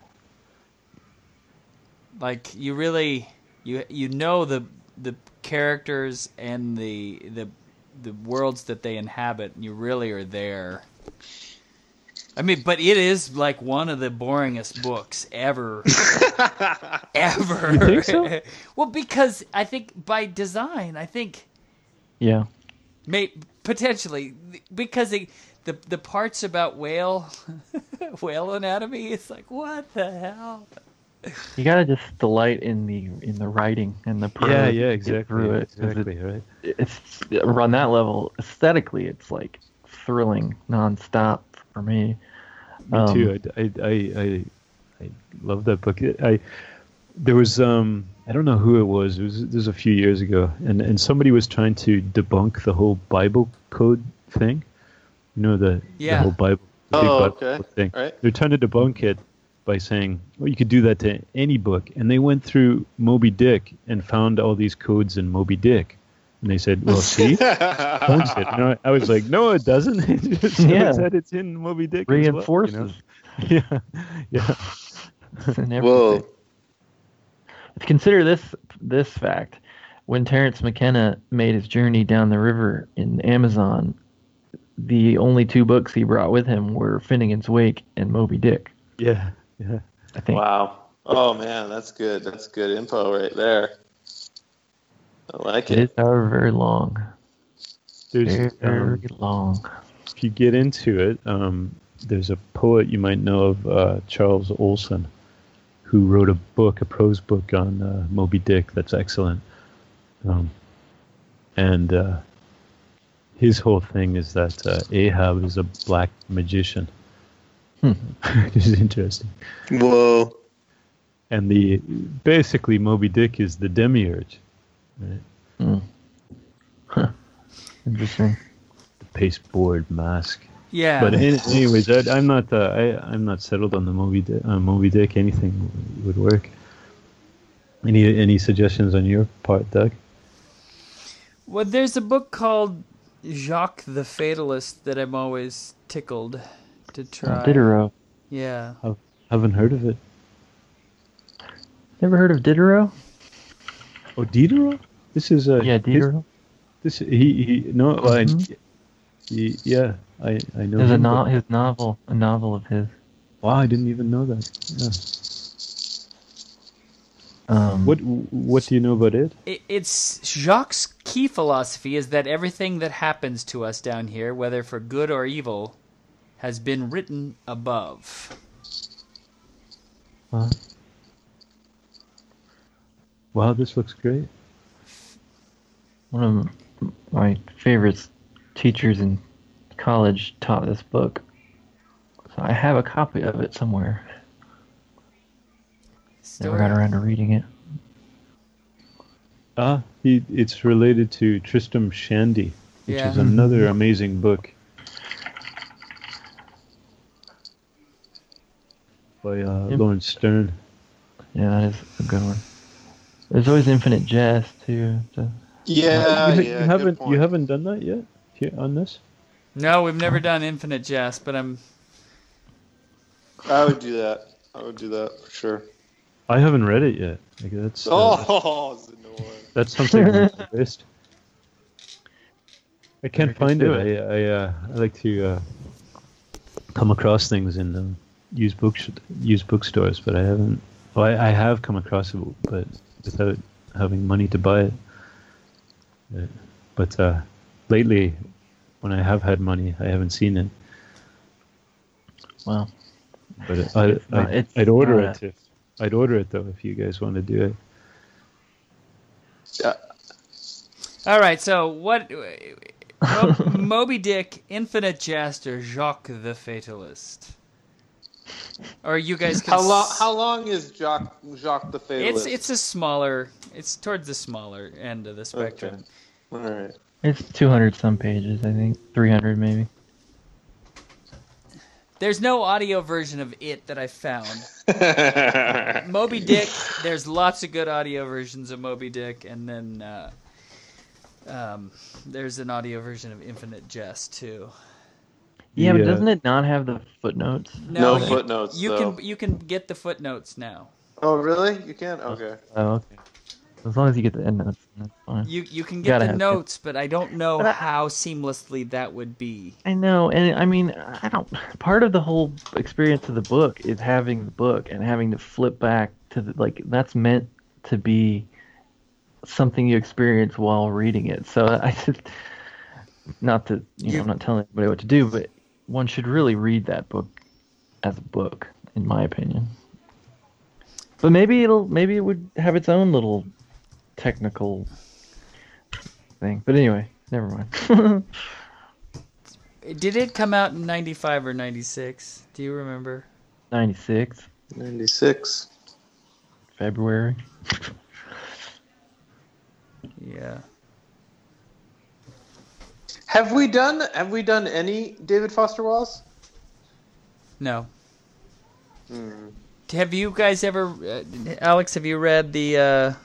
Like you really you know the characters and the worlds that they inhabit, and you really are there. I mean, but it is like one of the boringest books ever. Ever. You think so? Well, because I think by design, Yeah. Potentially, because the parts about whale anatomy, it's like, what the hell? You gotta just delight in the writing and the prose. Yeah, exactly. Through it, exactly, right. It's on that level. Aesthetically, it's like thrilling nonstop for me. Me too. I love that book. There was I don't know who it was. This was a few years ago, and somebody was trying to debunk the whole Bible code thing. You know the whole Bible. The big Bible okay. thing. Right. They're trying to debunk it by saying, "Well, you could do that to any book." And they went through Moby Dick and found all these codes in Moby Dick, and they said, "Well, see, owns it." And I was like, "No, it doesn't. It just shows that it's in Moby Dick." Reinforces. As well, you know? Yeah. Whoa. Consider this fact: when Terence McKenna made his journey down the river in Amazon, the only 2 books he brought with him were Finnegan's Wake and Moby Dick. Yeah. I think. Wow. Oh man, that's good. That's good info right there. I like It it. is, however, very long. There's Very long. if you get into it, there's a poet you might know of, Charles Olson, who wrote a prose book on Moby Dick that's excellent. And his whole thing is that Ahab is a black magician. Which is interesting. Whoa. And basically Moby Dick is the demiurge, right? Interesting. The pasteboard mask. Yeah. But anyways, I'm not settled on the Moby Dick. Anything would work. Any suggestions on your part, Doug? Well, there's a book called Jacques the Fatalist that I'm always tickled to try. Diderot. Yeah. Haven't heard of it. Never heard of Diderot? Oh, Diderot? This is Diderot. He no. I know. There's him, his novel, a novel of his. Wow, I didn't even know that. Yeah. What do you know about it? It's Jacques' key philosophy is that everything that happens to us down here, whether for good or evil, has been written above. Wow, this looks great. One of my favorite teachers in college taught this book. So I have a copy of it somewhere. Never got around to reading it. It's related to Tristram Shandy, which is another amazing book by Lawrence Stern. Yeah, that is a good one. There's always Infinite Jest too. You haven't done that yet here on this? No, we've never done Infinite Jest, but I would do that. For sure. I haven't read it yet. Like that's that's something on the list. I can't find it. I like to come across things in used bookstores, but I haven't. Well, I have come across it, but without having money to buy it. But lately, when I have had money, I haven't seen it. Wow. But I'd order it. I'd order it though if you guys want to do it. Yeah. all right. So what? Moby Dick, Infinite Jest, or Jacques the Fatalist? Or you guys? How long is Jacques the Fatalist? It's a smaller. It's towards the smaller end of the spectrum. Okay. All right. It's 200 some pages, I think. 300 maybe. There's no audio version of it that I found. Moby Dick, there's lots of good audio versions of Moby Dick, and then there's an audio version of Infinite Jest too. Yeah, but doesn't it not have the footnotes? No footnotes. You can get the footnotes now. Oh, really? You can? Okay. Oh, okay. As long as you get the endnotes, that's fine. You can get the notes, but I don't know how seamlessly that would be. I know, and I mean, I don't. Part of the whole experience of the book is having the book and having to flip back to that's meant to be something you experience while reading it. So I just, not to, I'm not telling anybody what to do, but one should really read that book as a book, in my opinion. But maybe it would have its own little technical thing. But anyway, never mind. Did it come out in 95 or 96? Do you remember? 96. 96. February. Yeah. Have we done any David Foster Wallace? No. Have you guys ever, Alex? Have you read the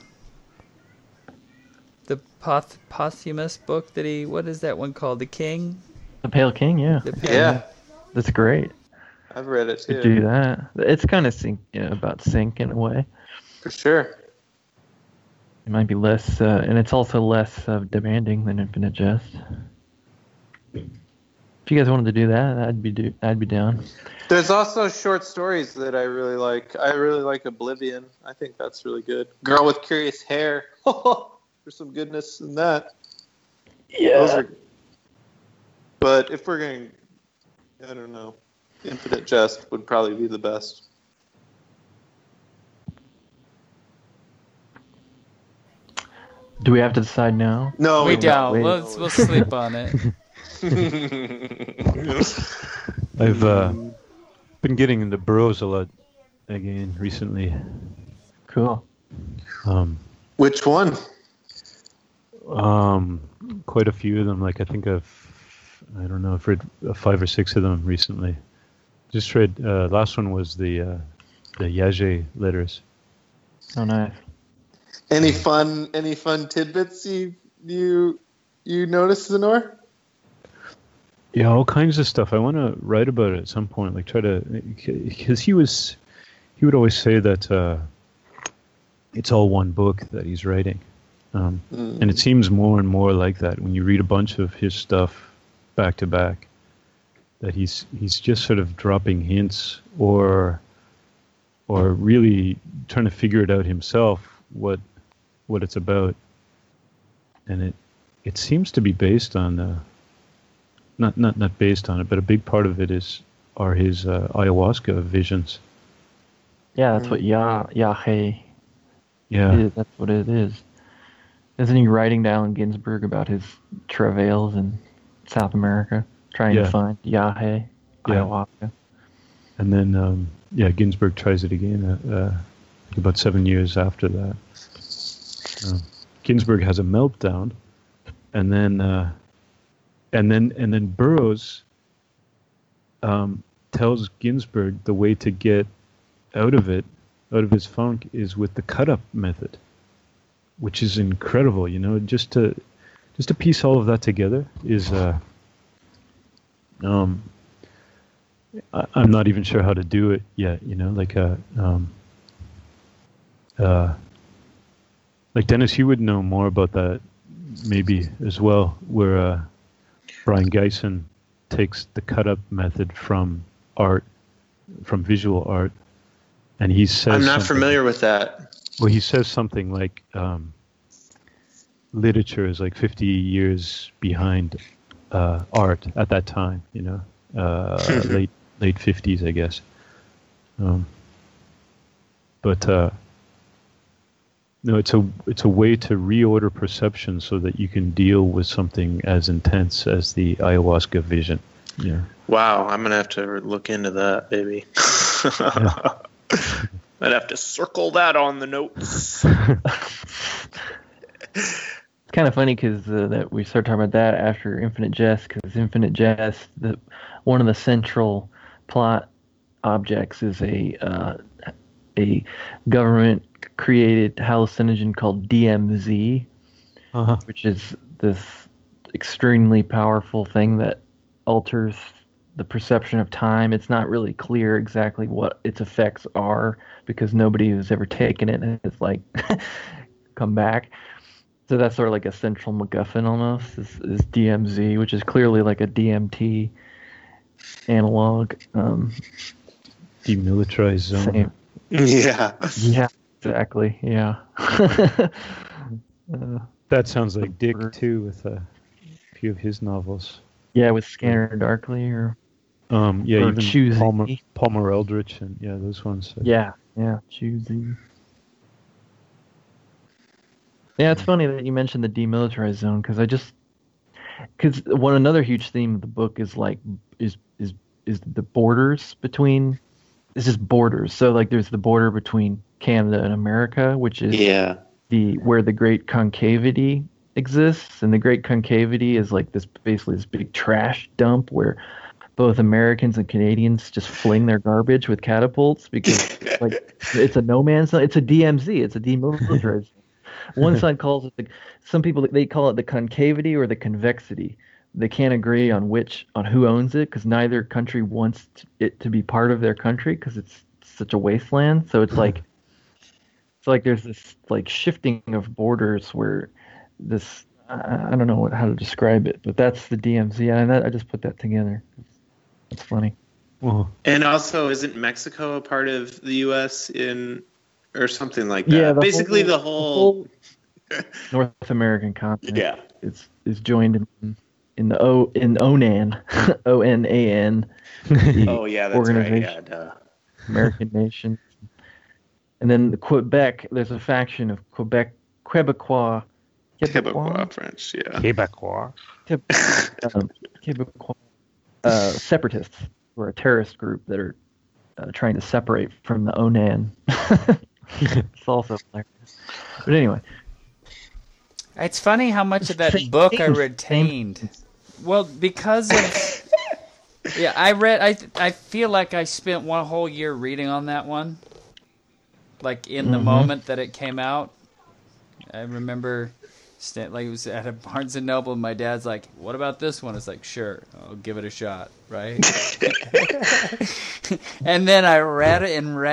posthumous book that he? What is that one called? The King. The Pale King, yeah. Yeah, That's great. I've read it too. To do that. It's kind of about sync in a way. For sure. It might be less, and it's also less demanding than Infinite Jest. If you guys wanted to do that, I'd be down. There's also short stories that I really like. I really like Oblivion. I think that's really good. Girl with Curious Hair. There's some goodness in that. Yeah. But if we're going, I don't know. Infinite Jest would probably be the best. Do we have to decide now? No, we don't. We'll sleep on it. I've been getting into Burroughs a lot again recently. Cool. Which one? Quite a few of them. Like I think I've read 5 or 6 of them recently. Just read. Last one was the Yage letters. Oh, nice. Any fun tidbits you noticed, Zenor? Yeah, all kinds of stuff. I want to write about it at some point. Like because he would always say that it's all one book that he's writing, and it seems more and more like that when you read a bunch of his stuff back to back. That he's just sort of dropping hints or really trying to figure it out himself what it's about, and it seems to be based on not based on it, but a big part of it are his ayahuasca visions. Yeah, that's what Yahe. Yeah, that's what it is. Isn't he writing to Allen Ginsberg about his travails in South America, trying to find Yahe, ayahuasca? And then Ginsberg tries it again about 7 years after that. Ginsberg has a meltdown, and then Burroughs tells Ginsberg the way to get out of his funk is with the cut-up method, which is incredible. You know, just to piece all of that together is I'm not even sure how to do it yet. You know, like Dennis, you would know more about that maybe as well, where Brian Geisen takes the cut-up method from visual art, and he says I'm not familiar with that. Well, he says something like literature is like 50 years behind art at that time, you know, late 50s, I guess. But no, it's a way to reorder perception so that you can deal with something as intense as the ayahuasca vision. Yeah. Wow, I'm gonna have to look into that, baby. I'd have to circle that on the notes. It's kind of funny because that we started talking about that after Infinite Jest, because Infinite Jest, one of the central plot objects is a government created hallucinogen called DMZ, which is this extremely powerful thing that alters the perception of time. It's not really clear exactly what its effects are because nobody who's ever taken it has like come back. So that's sort of like a central MacGuffin almost, is DMZ, which is clearly like a DMT analog. Demilitarized zone. Same. Yeah. Yeah, exactly. Yeah. That sounds like Dick too, with a few of his novels. Yeah, with Scanner Darkly or even Choosy. Palmer Eldritch and those ones. Yeah, Choosy. Yeah, it's funny that you mentioned the demilitarized zone because another huge theme of the book is the borders between. It's just borders. So like, there's the border between Canada and America, which is where the Great Concavity exists, and the Great Concavity is like this basically this big trash dump where both Americans and Canadians just fling their garbage with catapults because like it's a no man's land. It's a DMZ. It's a demilitarized. One side calls it some people they call it the concavity or the convexity. They can't agree on who owns it because neither country wants it to be part of their country because it's such a wasteland. So it's like there's this like shifting of borders where this I don't know how to describe it, but that's the DMZ, and I just put that together. It's funny. Well, And also, isn't Mexico a part of the U.S. or something like that? Yeah, basically the whole North American continent. Yeah. is joined in the ONAN, ONAN. Oh yeah, that's right. Yeah, duh. American nation. And then the Quebec, there's a faction of Quebecois Quebecois French, yeah. Quebecois. Quebecois separatists, who are a terrorist group that are trying to separate from the ONAN. It's also hilarious. But anyway. It's funny how much of that book I retained. Well, because of... Yeah, I feel like I spent one whole year reading on that one. Like, in the moment that it came out. I remember... Like, it was at a Barnes & Noble, and my dad's like, what about this one? It's like, sure, I'll give it a shot, right? And then I read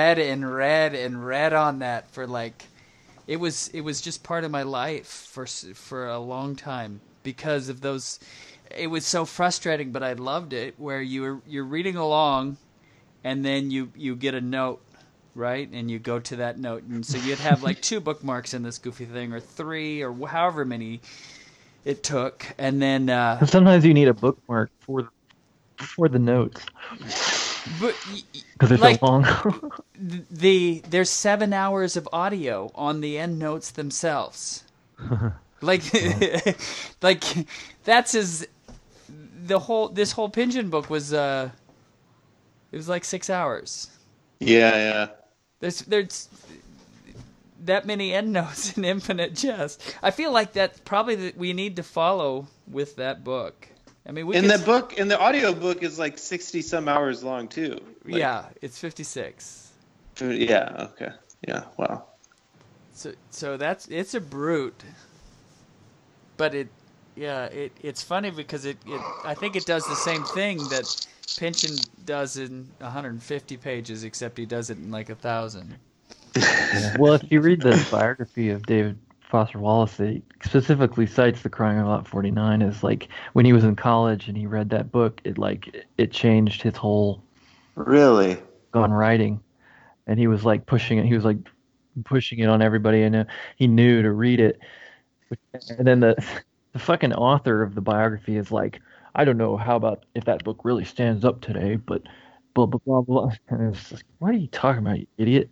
on that for, like, it was just part of my life for a long time because of those. It was so frustrating, but I loved it, where you're reading along, and then you get a note, right? And you go to that note. And so you'd have like 2 bookmarks in this goofy thing, or 3, or however many it took. And then... sometimes you need a bookmark for the notes. Because they're like, so long. There's 7 hours of audio on the end notes themselves. Like, like that's this whole Pynchon book was, it was like 6 hours. Yeah. There's that many endnotes in Infinite Jest. I feel like that's probably that we need to follow with that book. I mean, the audio book is like 60 some hours long too. Like, yeah, it's 56. Yeah. Okay. Yeah. Wow. So it's a brute, but it's funny because it I think it does the same thing that Pynchon does in 150 pages, except he does it in like 1,000. Yeah. Well, if you read the biography of David Foster Wallace, it specifically cites The Crying of Lot 49 as like when he was in college and he read that book, it changed his whole on writing, and he was like pushing it. He was like pushing it on everybody, and he knew to read it. And then the fucking author of the biography is like, I don't know if that book really stands up today, but blah, blah, blah, blah. And it's like, what are you talking about, you idiot?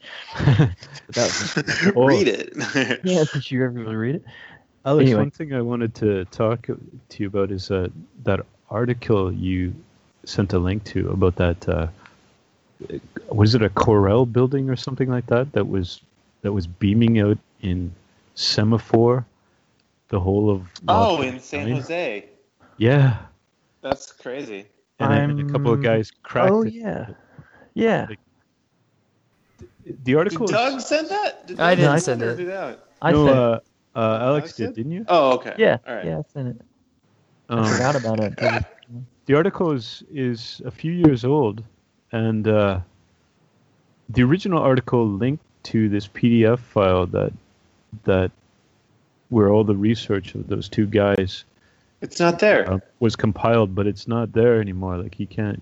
Read it. Yeah, since you ever really read it. Alex, anyway. One thing I wanted to talk to you about is that article you sent a link to about that, was it a Corel building or something like that was beaming out in semaphore the whole of... in San Jose. Yeah. That's crazy. And a couple of guys cracked it. Oh, yeah. Yeah. The article... Did Doug send that? I didn't send it. I sent it. Alex did, didn't you? Oh, okay. Yeah. All right. Yeah, I sent it. I forgot about it. The article is a few years old, and the original article linked to this PDF file that where all the research of those 2 guys... It's not there. Was compiled, but it's not there anymore. Like you can't.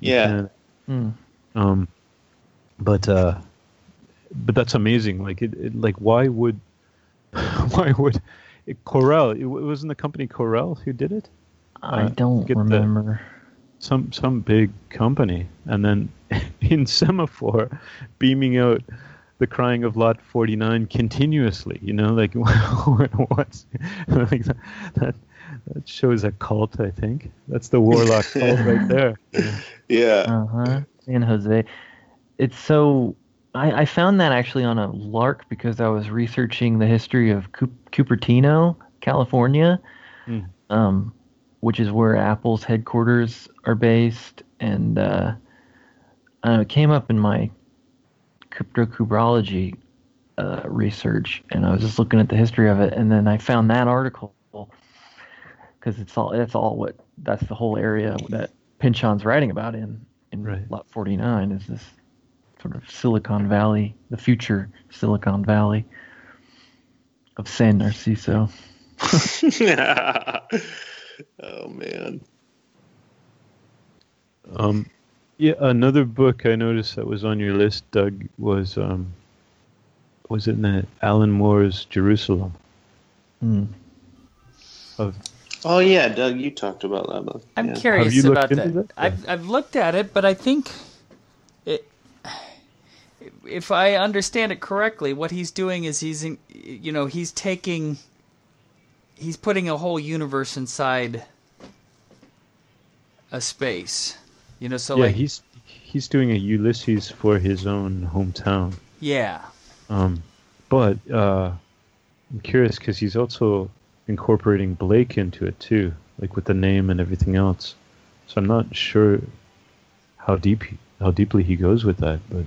But that's amazing. Like like why would Corel? It wasn't the company Corel who did it. I don't remember. Some big company, and then in semaphore, beaming out The Crying of Lot 49 continuously. You know, like what's like that. That shows a cult, I think. That's the warlock cult right there. Yeah. San Jose. It's so... I found that actually on a lark because I was researching the history of Cupertino, California, which is where Apple's headquarters are based. And it came up in my cryptocubrology research, and I was just looking at the history of it, and then I found that article because that's the whole area that Pynchon's writing about in Right. Lot 49 is this sort of Silicon Valley, the future Silicon Valley of San Narciso. Oh man. Yeah, another book I noticed that was on your list, Doug, was it in the Alan Moore's Jerusalem? Oh yeah, Doug, you talked about that book. I'm Yeah. curious Have you about looked into that. I've looked at it, but I think if I understand it correctly, what he's doing is he's putting a whole universe inside a space. So Yeah, like he's doing a Ulysses for his own hometown. yeah. But I'm curious because he's also incorporating Blake into it too, like with the name and everything else. So I'm not sure how deeply he goes with that, but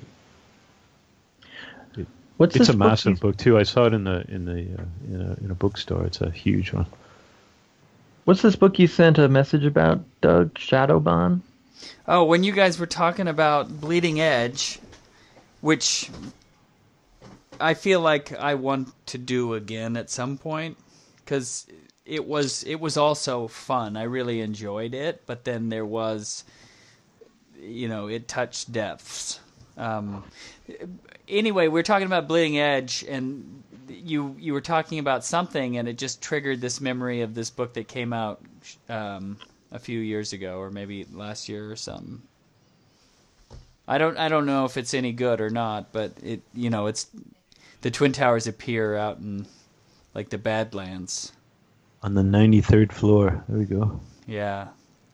it's a massive book too. I saw it in a bookstore. It's a huge one. What's this book you sent a message about, Doug? Shadowban? Oh, when you guys were talking about Bleeding Edge, which I feel like I want to do again at some point, because it was also fun. I really enjoyed it, but then there was, it touched depths. Anyway, we're talking about Bleeding Edge, and you were talking about something, and it just triggered this memory of this book that came out a few years ago, or maybe last year or something. I don't know if it's any good or not, but it's the Twin Towers appear out in like the Badlands. On the 93rd floor. There we go. Yeah.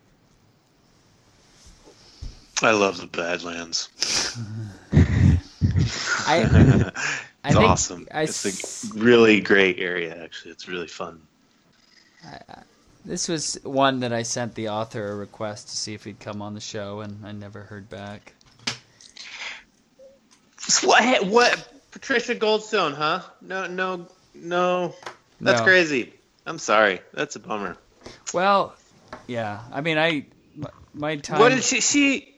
I love the Badlands. It's awesome. It's a really great area, actually. It's really fun. This was one that I sent the author a request to see if he'd come on the show, and I never heard back. What? Patricia Goldstone, huh? No. That's crazy. I'm sorry. That's a bummer. Well, yeah. I mean, my time. What did she?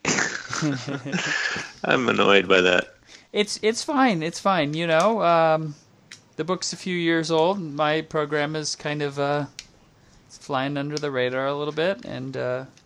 I'm annoyed by that. It's fine. It's fine. The book's a few years old. My program is kind of it's flying under the radar a little bit, and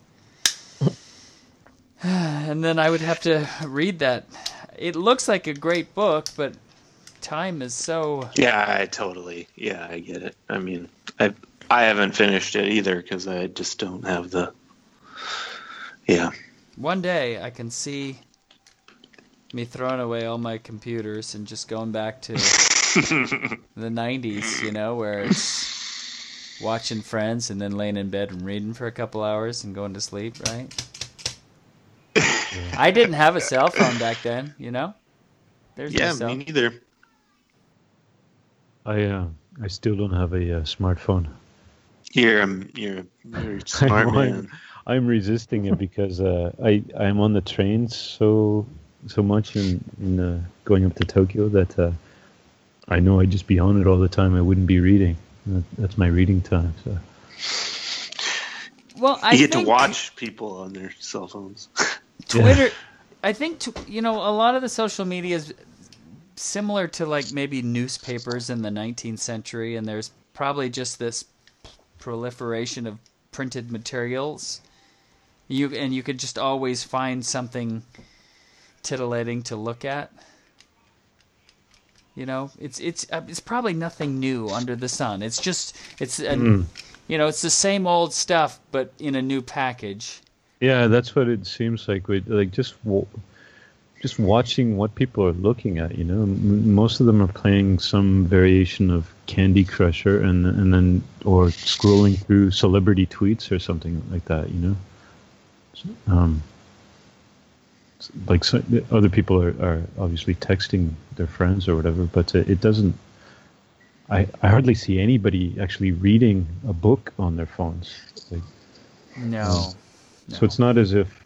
and then I would have to read that. It looks like a great book, but time is so. Yeah, I get it. I mean, I haven't finished it either because I just don't have the. Yeah. One day I can see me throwing away all my computers and just going back to the 90s, where it's watching Friends and then laying in bed and reading for a couple hours and going to sleep, right? Yeah. I didn't have a cell phone back then, There's yeah, no me neither. I still don't have a smartphone. You're a smart man. I'm resisting it because I'm on the trains so much in going up to Tokyo that I know I'd just be on it all the time. I wouldn't be reading. That's my reading time. So. Well, you get to watch people on their cell phones. Twitter, I think a lot of the social media is similar to like maybe newspapers in the 19th century, and there's probably just this proliferation of printed materials. You could just always find something titillating to look at. It's probably nothing new under the sun. It's just it's the same old stuff but in a new package. Yeah, that's what it seems like. Just watching what people are looking at. Most of them are playing some variation of Candy Crusher and then or scrolling through celebrity tweets or something like that. Other people are obviously texting their friends or whatever, but it doesn't. I hardly see anybody actually reading a book on their phones. Like, No. So it's not as if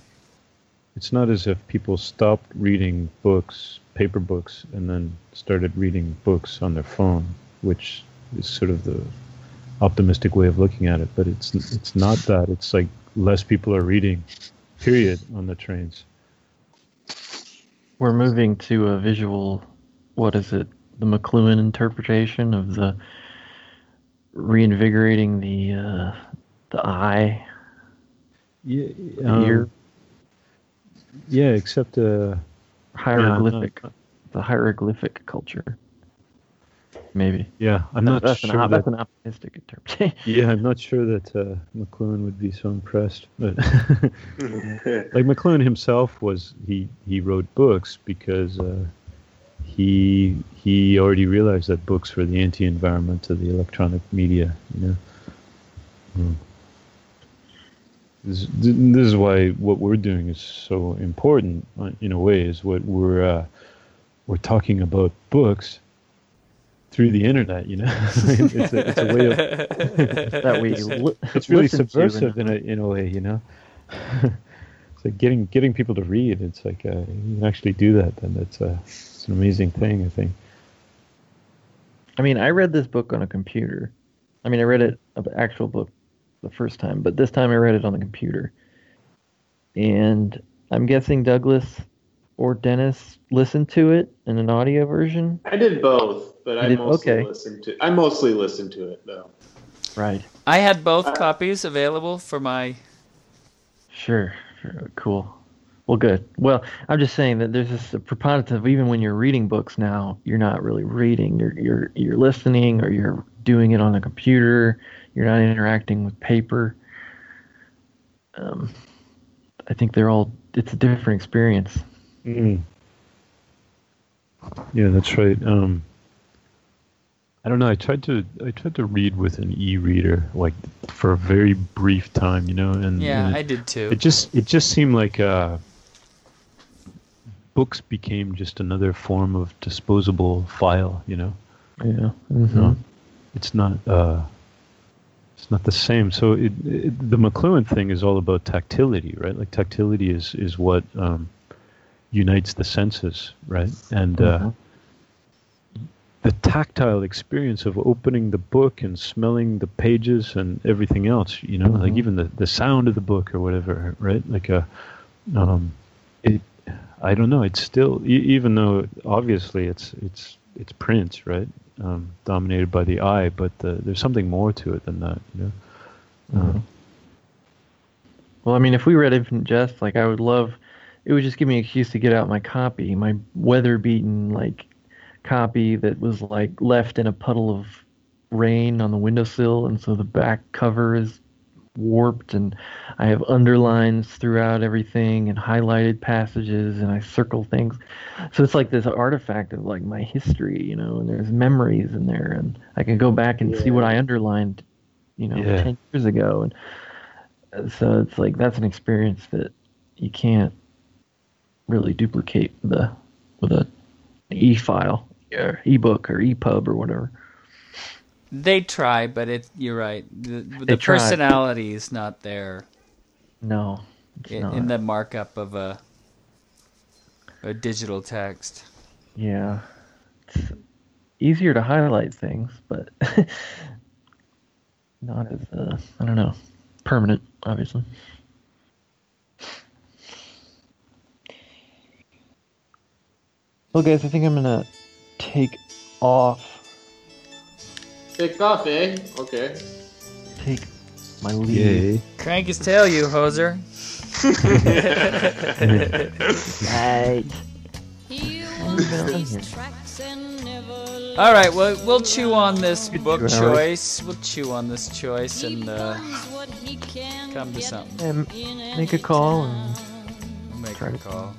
people stopped reading books, paper books, and then started reading books on their phone, which is sort of the optimistic way of looking at it. But it's not that. It's like less people are reading, period, on the trains. We're moving to a visual, what is it? The McLuhan interpretation of the reinvigorating the eye, Yeah, the ear, yeah, except hieroglyphic, the hieroglyphic culture. Maybe. Yeah, I'm not That's sure. that's an optimistic interpretation. Yeah, I'm not sure that McLuhan would be so impressed. But like McLuhan himself he wrote books because he already realized that books were the anti-environment of the electronic media. You know, this is why what we're doing is so important in a way. Is what we're talking about books through the internet, you know. it's a way of That we it's really listen to subversive in a way, you know. It's like getting people to read. It's like you can actually do that, and it's an amazing thing, I think. I mean, I read this book on a computer. I mean, I read it, an actual book, the first time, but this time I read it on the computer. And I'm guessing Douglas or Dennis listened to it in an audio version. I did both, but I mostly listened to it though. Right. I had both copies available for my... Sure. Cool. Well, good. Well, I'm just saying that there's this preponderance of, even when you're reading books now, you're not really reading. You're listening, or you're doing it on the computer. You're not interacting with paper. I think it's a different experience. Mm. Yeah, that's right. I don't know. I tried to read with an e-reader, like for a very brief time, you know. And I did too. It just seemed like books became just another form of disposable file, you know. Yeah. Mm-hmm. It's not the same. So the McLuhan thing is all about tactility, right? Like tactility is what unites the senses, right? And the tactile experience of opening the book and smelling the pages and everything else, you know, like even the sound of the book or whatever, right? Like I don't know. It's still, even though obviously it's print, right? Dominated by the eye, but there's something more to it than that, you know. Well, I mean, if we read Infinite Jest, like, I would love, it would just give me an excuse to get out my copy, my weather-beaten, like, copy that was, like, left in a puddle of rain on the windowsill, and so the back cover is warped, and I have underlines throughout everything and highlighted passages, and I circle things. So it's like this artifact of, like, my history, you know, and there's memories in there, and I can go back and see what I underlined, you know, 10 years ago. And so it's like, that's an experience that you can't really duplicate with an e-file or e-book or e-pub or whatever. They try, but you're right. The try. personality is not there. No, it's not. In the markup of a digital text. Yeah, it's easier to highlight things, but not as I don't know, permanent, obviously. Well, guys, I think I'm gonna take off. Take off, eh? Okay. Take my leave. Yay. Crank his tail, you hoser. Right. All right, well, we'll chew on this book choice. We'll chew on this choice and come to something. And make a call and Make a call.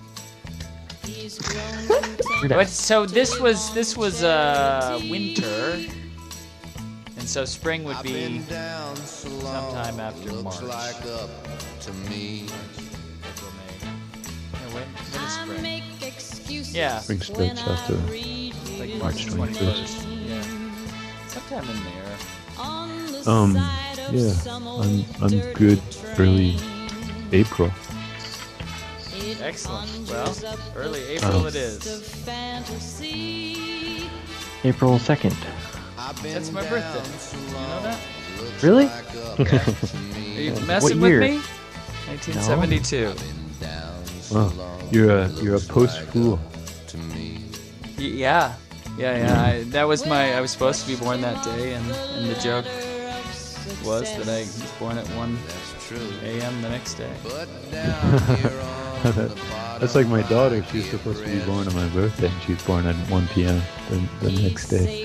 We're But so this was winter, and so spring would be sometime after March. April, May. Yeah, when is spring? Yeah, Spring starts after like March 21st. 21st. Yeah. I'm in there. Yeah, I'm good. Early April. Excellent. Well, early April it is. April 2nd. That's my birthday. You know that? Really? Are you messing What year? with me? 1972. Oh, you're a post-fool. Yeah. That was I was supposed to be born that day, and the joke was that I was born at 1 a.m. the next day. That's like my daughter. She was supposed to be born on my birthday, and she was born at 1 p.m. the next day.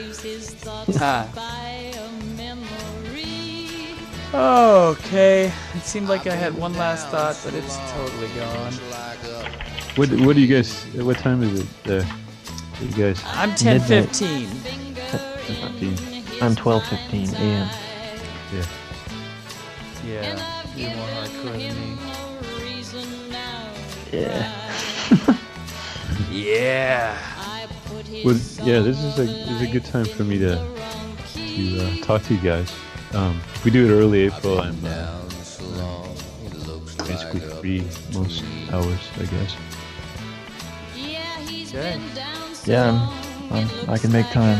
Okay. It seemed like I had one last thought, but it's totally gone. What do you guys? What time is it there? You guys? I'm 10:15. I'm 12:15 a.m. Yeah. Yeah, you're more hardcore than me. Yeah. Yeah. Well, yeah. This is a good time for me to talk to you guys. If we do it early April, I'm basically free most hours, I guess. Okay. Yeah, I can make time.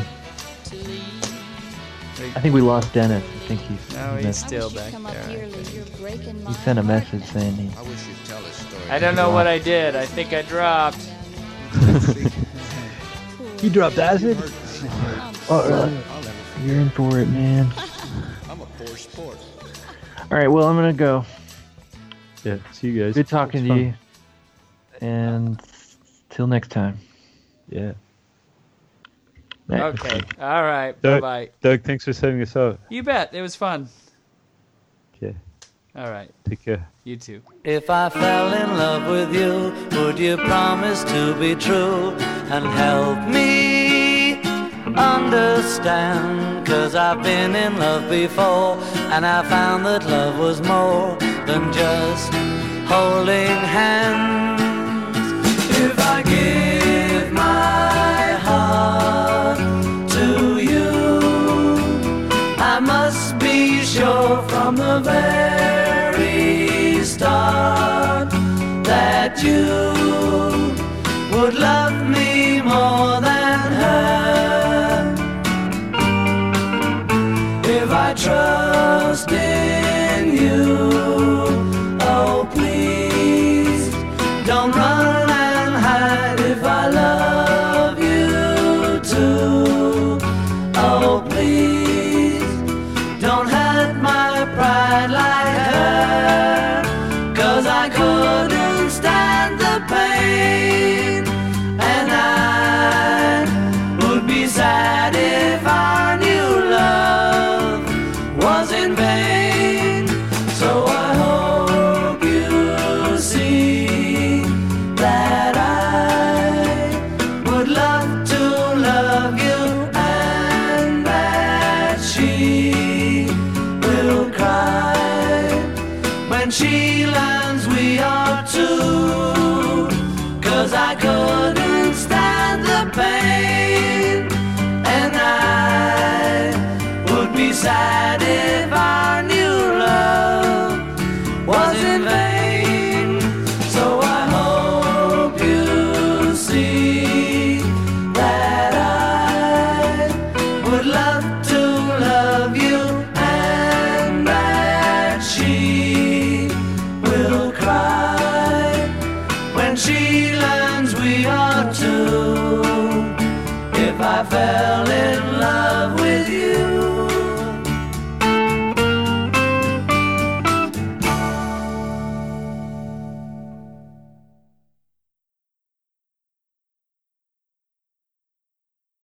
I think we lost Dennis. I think He's still back there. he sent a message saying he. I don't know what I did. I think I dropped. You dropped acid? You're in for it, man. All right, well, I'm gonna go. Yeah. See you guys. Good talking to you. And till next time. Yeah. Okay. All right. Doug, Bye-bye. Doug, thanks for setting us up. You bet. It was fun. Okay. All right. Take care. You too. If I fell in love with you, would you promise to be true and help me understand? 'Cause I've been in love before, and I found that love was more than just holding hands. If I give my heart to you, I must be sure from the very start that you would love me more than her. If I trust in you, oh please don't run and hide. If I love you too, oh please don't hurt my pride like her. 'Cause I couldn't stand the pain, and I would be sad if I knew love was in vain. So I hope you see that I would love to love you, and that she will cry when she learns we are two. 'Cause I couldn't stand the pain, and I would be sad if I knew love was in vain. So I hope you see that I would love to love you, and that she will cry when she learns we are two. If I fell in